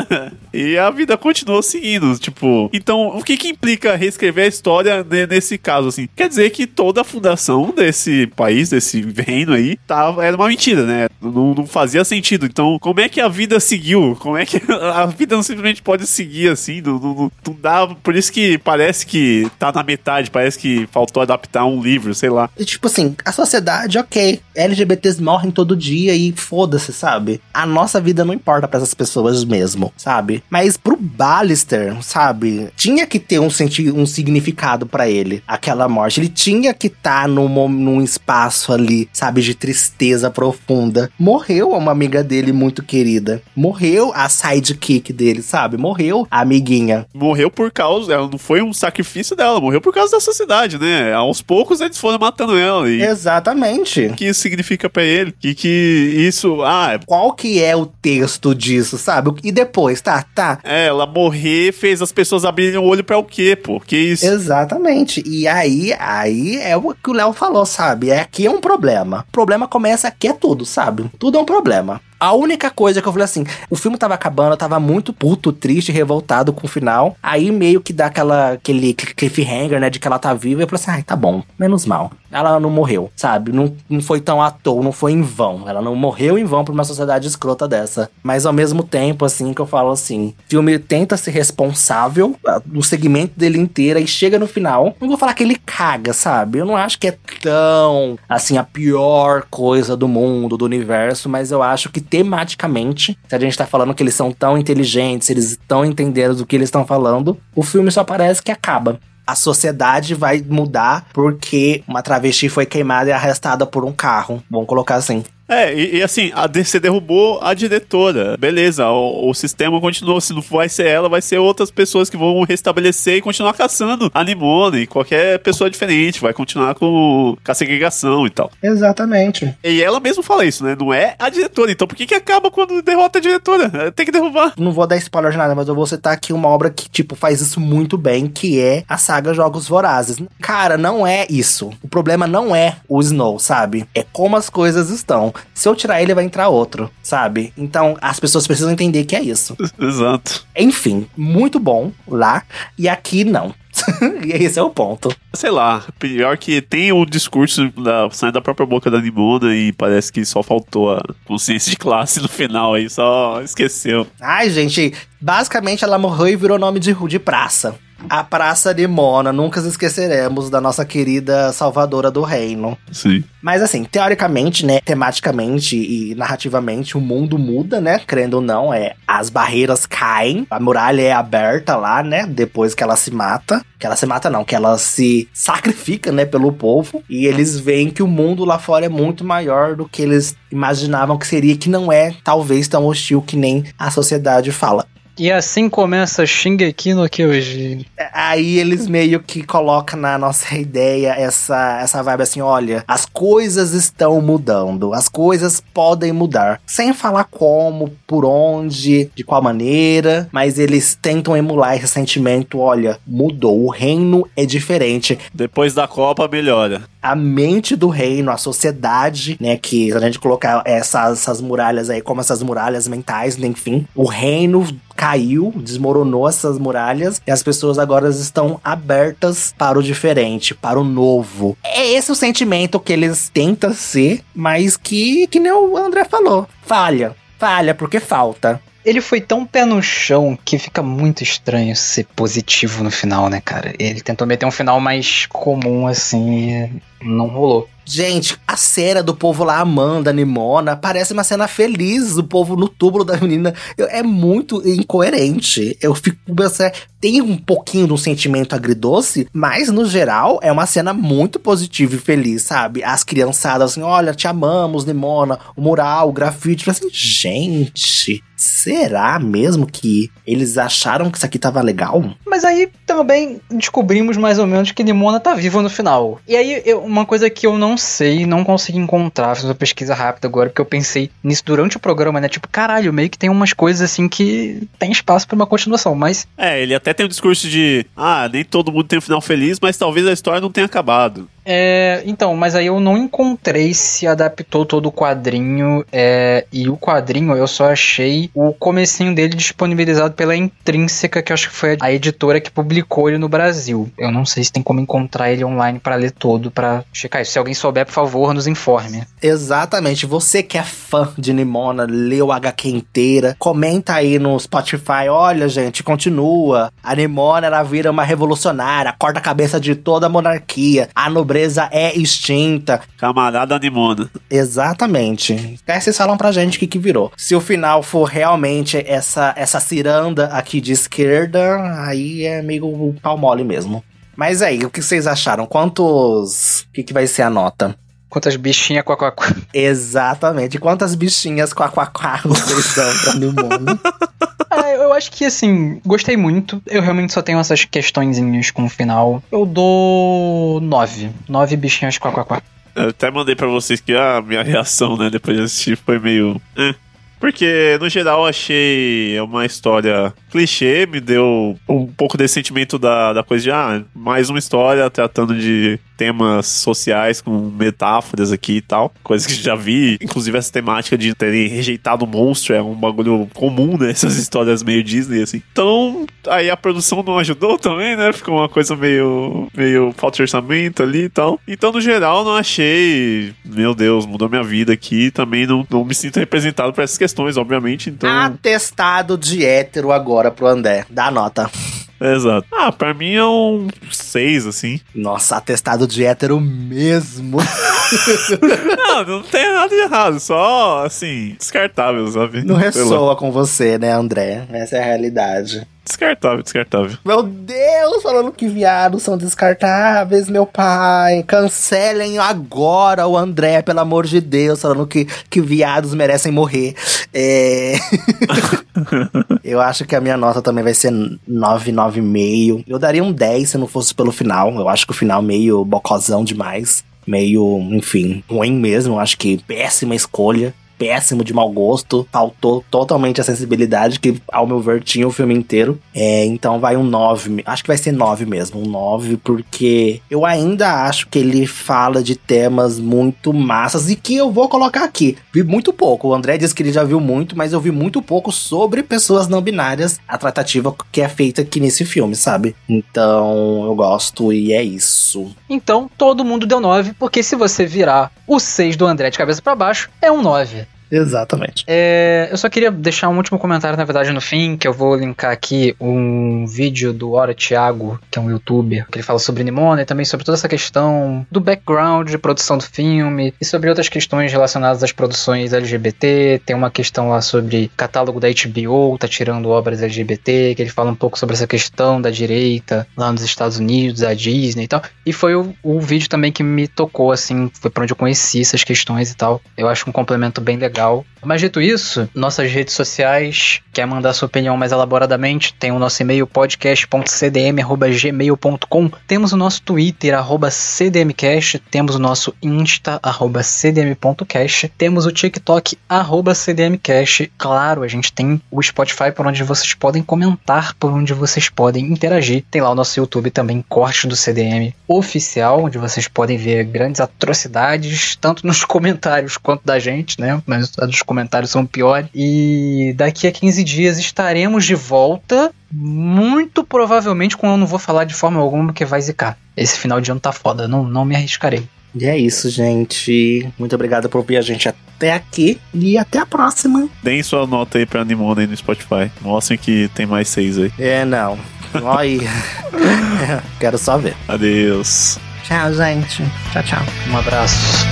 E a vida continuou seguindo, tipo... Então, o que implica reescrever a história nesse caso, assim? Quer dizer que toda a fundação desse país, desse reino aí, era uma mentira, né? Não fazia sentido. Então, como é que a vida seguiu? Como é que a vida não simplesmente pode seguir, assim? Não dá... Por isso que parece que tá na metade, parece que faltou adaptar um livro, sei lá. E tipo assim, a sociedade, ok, LGBTs morrem todo dia e foda-se, sabe? A nossa vida não importa pra essas pessoas mesmo, sabe? Mas pro Ballister, sabe? Tinha que ter um significado pra ele, aquela morte. Ele tinha que estar num espaço ali, sabe? De tristeza profunda. Morreu uma amiga dele muito querida. Morreu a sidekick dele, sabe? Morreu a amiguinha. Morreu por causa... Ela não foi um sacrifício dela, morreu por causa da sociedade, né? Aos poucos eles foram matando ela. E exatamente. O que isso significa pra ele? Que isso... Qual que é o texto disso, sabe? E depois, tá? Ela morrer fez as pessoas abrirem o olho pra o quê, pô? Que isso? Exatamente. E aí é o que o Léo falou, sabe? Aqui é um problema. O problema começa aqui, é tudo, sabe? Tudo é um problema. A única coisa que eu falei assim, o filme tava acabando, eu tava muito puto, triste, revoltado com o final. Aí meio que dá aquele cliffhanger, né, de que ela tá viva. E eu falei assim, tá bom, menos mal. Ela não morreu, sabe? Não foi tão à toa, não foi em vão. Ela não morreu em vão pra uma sociedade escrota dessa. Mas ao mesmo tempo, assim, que eu falo assim, o filme tenta ser responsável no segmento dele inteiro e chega no final. Não vou falar que ele caga, sabe? Eu não acho que é tão, assim, a pior coisa do mundo, do universo, mas eu acho que tematicamente, se a gente tá falando que eles são tão inteligentes, eles estão entendendo do que eles estão falando, o filme só parece que acaba. A sociedade vai mudar porque uma travesti foi queimada e arrestada por um carro. Vamos colocar assim. E assim, a DC derrubou a diretora. Beleza, o sistema continuou. Se não vai ser ela, vai ser outras pessoas que vão restabelecer e continuar caçando a Nimona. E qualquer pessoa diferente vai continuar com a segregação e tal. Exatamente. E ela mesmo fala isso, né? Não é a diretora. Então por que acaba quando derrota a diretora? Tem que derrubar. Não vou dar spoiler de nada, mas eu vou citar aqui uma obra que, tipo, faz isso muito bem, que é a saga Jogos Vorazes. Cara, não é isso. O problema não é o Snow, sabe? É como as coisas estão. Se eu tirar ele, vai entrar outro, sabe? Então, as pessoas precisam entender que é isso. Exato. Enfim, muito bom lá. E aqui, não. E esse é o ponto. Sei lá, pior que tem o discurso saindo da própria boca da Nimona e parece que só faltou a consciência de classe no final aí, só esqueceu. Ai, gente, basicamente ela morreu e virou nome de praça. A Praça Nimona, nunca esqueceremos da nossa querida salvadora do reino. Sim. Mas assim, teoricamente, né, tematicamente e narrativamente, o mundo muda, né, crendo ou não, as barreiras caem, a muralha é aberta lá, né, depois que ela se mata. Que ela se mata não, que ela se sacrifica, né, pelo povo. E eles veem que o mundo lá fora é muito maior do que eles imaginavam que seria, que não é, talvez, tão hostil que nem a sociedade fala. E assim começa Shingeki no Kyojin. Aí eles meio que colocam na nossa ideia essa vibe assim, olha, as coisas estão mudando, as coisas podem mudar. Sem falar como, por onde, de qual maneira, mas eles tentam emular esse sentimento, olha, mudou, o reino é diferente. Depois da Copa, melhora. A mente do reino, a sociedade, né, que se a gente colocar essas muralhas aí como essas muralhas mentais, enfim, o reino caiu, desmoronou essas muralhas e as pessoas agora estão abertas para o diferente, para o novo. É esse o sentimento que eles tentam ser, mas que nem o André falou, falha porque falta. Ele foi tão pé no chão que fica muito estranho ser positivo no final, né, cara? Ele tentou meter um final mais comum, assim, e não rolou. Gente, a cena do povo lá amando a Nimona parece uma cena feliz, o povo no túmulo da menina. É muito incoerente. Eu fico pensando, tem um pouquinho de um sentimento agridoce, mas no geral é uma cena muito positiva e feliz, sabe? As criançadas assim, olha, te amamos, Nimona, o mural, o grafite. Assim, gente, será mesmo que eles acharam que isso aqui tava legal? Mas aí também descobrimos mais ou menos que Nimona tá viva no final. E aí, uma coisa que eu não sei, não consegui encontrar, fiz uma pesquisa rápida agora, porque eu pensei nisso durante o programa, né? Tipo, caralho, meio que tem umas coisas assim que tem espaço pra uma continuação, mas... Ele até tem um discurso de, nem todo mundo tem um final feliz, mas talvez a história não tenha acabado. Então, mas aí eu não encontrei se adaptou todo o quadrinho, e o quadrinho eu só achei o comecinho dele disponibilizado pela Intrínseca, que eu acho que foi a editora que publicou ele no Brasil. Eu não sei se tem como encontrar ele online pra ler todo, pra checar isso. Se alguém souber, por favor, nos informe. Exatamente. Você que é fã de Nimona, leu a HQ inteira, comenta aí no Spotify, olha, gente, continua. A Nimona, ela vira uma revolucionária, corta a cabeça de toda a monarquia. A nobreza é extinta. Camarada Nimona. Exatamente. Aí vocês falam pra gente o que virou. Se o final for realmente essa ciranda aqui de esquerda, aí é meio o pau mole mesmo. Mas aí, o que vocês acharam? Quantos... O que vai ser a nota? Quantas bichinhas quaquaquá. Exatamente. Quantas bichinhas quaquaquá vocês dão pra Nimona? Eu acho que, assim, gostei muito. Eu realmente só tenho essas questõezinhas com o final. Eu dou 9. 9 bichinhas quaquaquá. Eu até mandei pra vocês que a minha reação, né, depois de assistir foi meio... Porque, no geral, eu achei uma história clichê, me deu um pouco desse sentimento da coisa de, mais uma história tratando de temas sociais com metáforas aqui e tal. Coisas que já vi, inclusive essa temática de terem rejeitado o monstro é um bagulho comum, né? Essas histórias meio Disney, assim. Então, aí a produção não ajudou também, né? Ficou uma coisa meio falta de orçamento ali e tal. Então, no geral, não achei... Meu Deus, mudou minha vida aqui. Também não me sinto representado por essas questões, obviamente, então... Atestado de hétero agora pro André. Dá a nota. Exato. Pra mim é um 6, assim. Nossa, atestado de hétero mesmo. Não tem nada de errado. Só, assim, descartável, sabe? Não ressoa com você, né, André? Essa é a realidade. Descartável. Meu Deus, falando que viados são descartáveis, meu pai. Cancelem agora o André, pelo amor de Deus, falando que viados merecem morrer. Eu acho que a minha nota também vai ser 9, 9,5. Eu daria um 10 se não fosse pelo final. Eu acho que o final meio bocozão demais. Meio, enfim, ruim mesmo. Eu acho que péssima escolha. Péssimo, de mau gosto, faltou totalmente a sensibilidade que, ao meu ver, tinha o filme inteiro. Então vai um 9, acho que vai ser 9 mesmo, um 9, porque eu ainda acho que ele fala de temas muito massas e que eu vou colocar aqui. Vi muito pouco, o André disse que ele já viu muito, mas eu vi muito pouco sobre pessoas não binárias, a tratativa que é feita aqui nesse filme, sabe? Então eu gosto e é isso. Então todo mundo deu 9, porque se você virar o 6 do André de cabeça pra baixo, é um 9. Exatamente. Eu só queria deixar um último comentário, na verdade, no fim, que eu vou linkar aqui um vídeo do Ora Thiago, que é um youtuber, que ele fala sobre Nimona e também sobre toda essa questão do background de produção do filme e sobre outras questões relacionadas às produções LGBT. Tem uma questão lá sobre catálogo da HBO, tá tirando obras LGBT, que ele fala um pouco sobre essa questão da direita lá nos Estados Unidos, a Disney e tal. E foi o vídeo também que me tocou, assim, foi pra onde eu conheci essas questões e tal. Eu acho um complemento bem legal. Mas dito isso, nossas redes sociais, quer mandar sua opinião mais elaboradamente, tem o nosso e-mail podcast.cdm@gmail.com, temos o nosso Twitter @cdmcast, temos o nosso Insta @cdm.cast, temos o TikTok @cdmcast. Claro, a gente tem o Spotify, por onde vocês podem comentar, por onde vocês podem interagir. Tem lá o nosso YouTube também, Corte do CDM Oficial, onde vocês podem ver grandes atrocidades, tanto nos comentários quanto da gente, né? Mas os comentários são piores. E daqui a 15 dias estaremos de volta. Muito provavelmente, quando eu não vou falar de forma alguma, que vai zicar. Esse final de ano tá foda, não me arriscarei. E é isso, gente. Muito obrigado por ouvir a gente até aqui. E até a próxima. Deem sua nota aí pra Nimona aí no Spotify. Mostrem que tem mais 6 aí. Não. Olha aí. Quero só ver. Adeus. Tchau, gente. Tchau. Um abraço.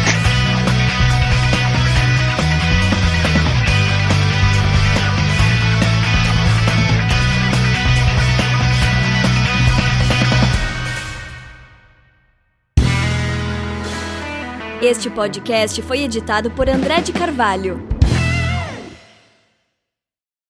Este podcast foi editado por André de Carvalho.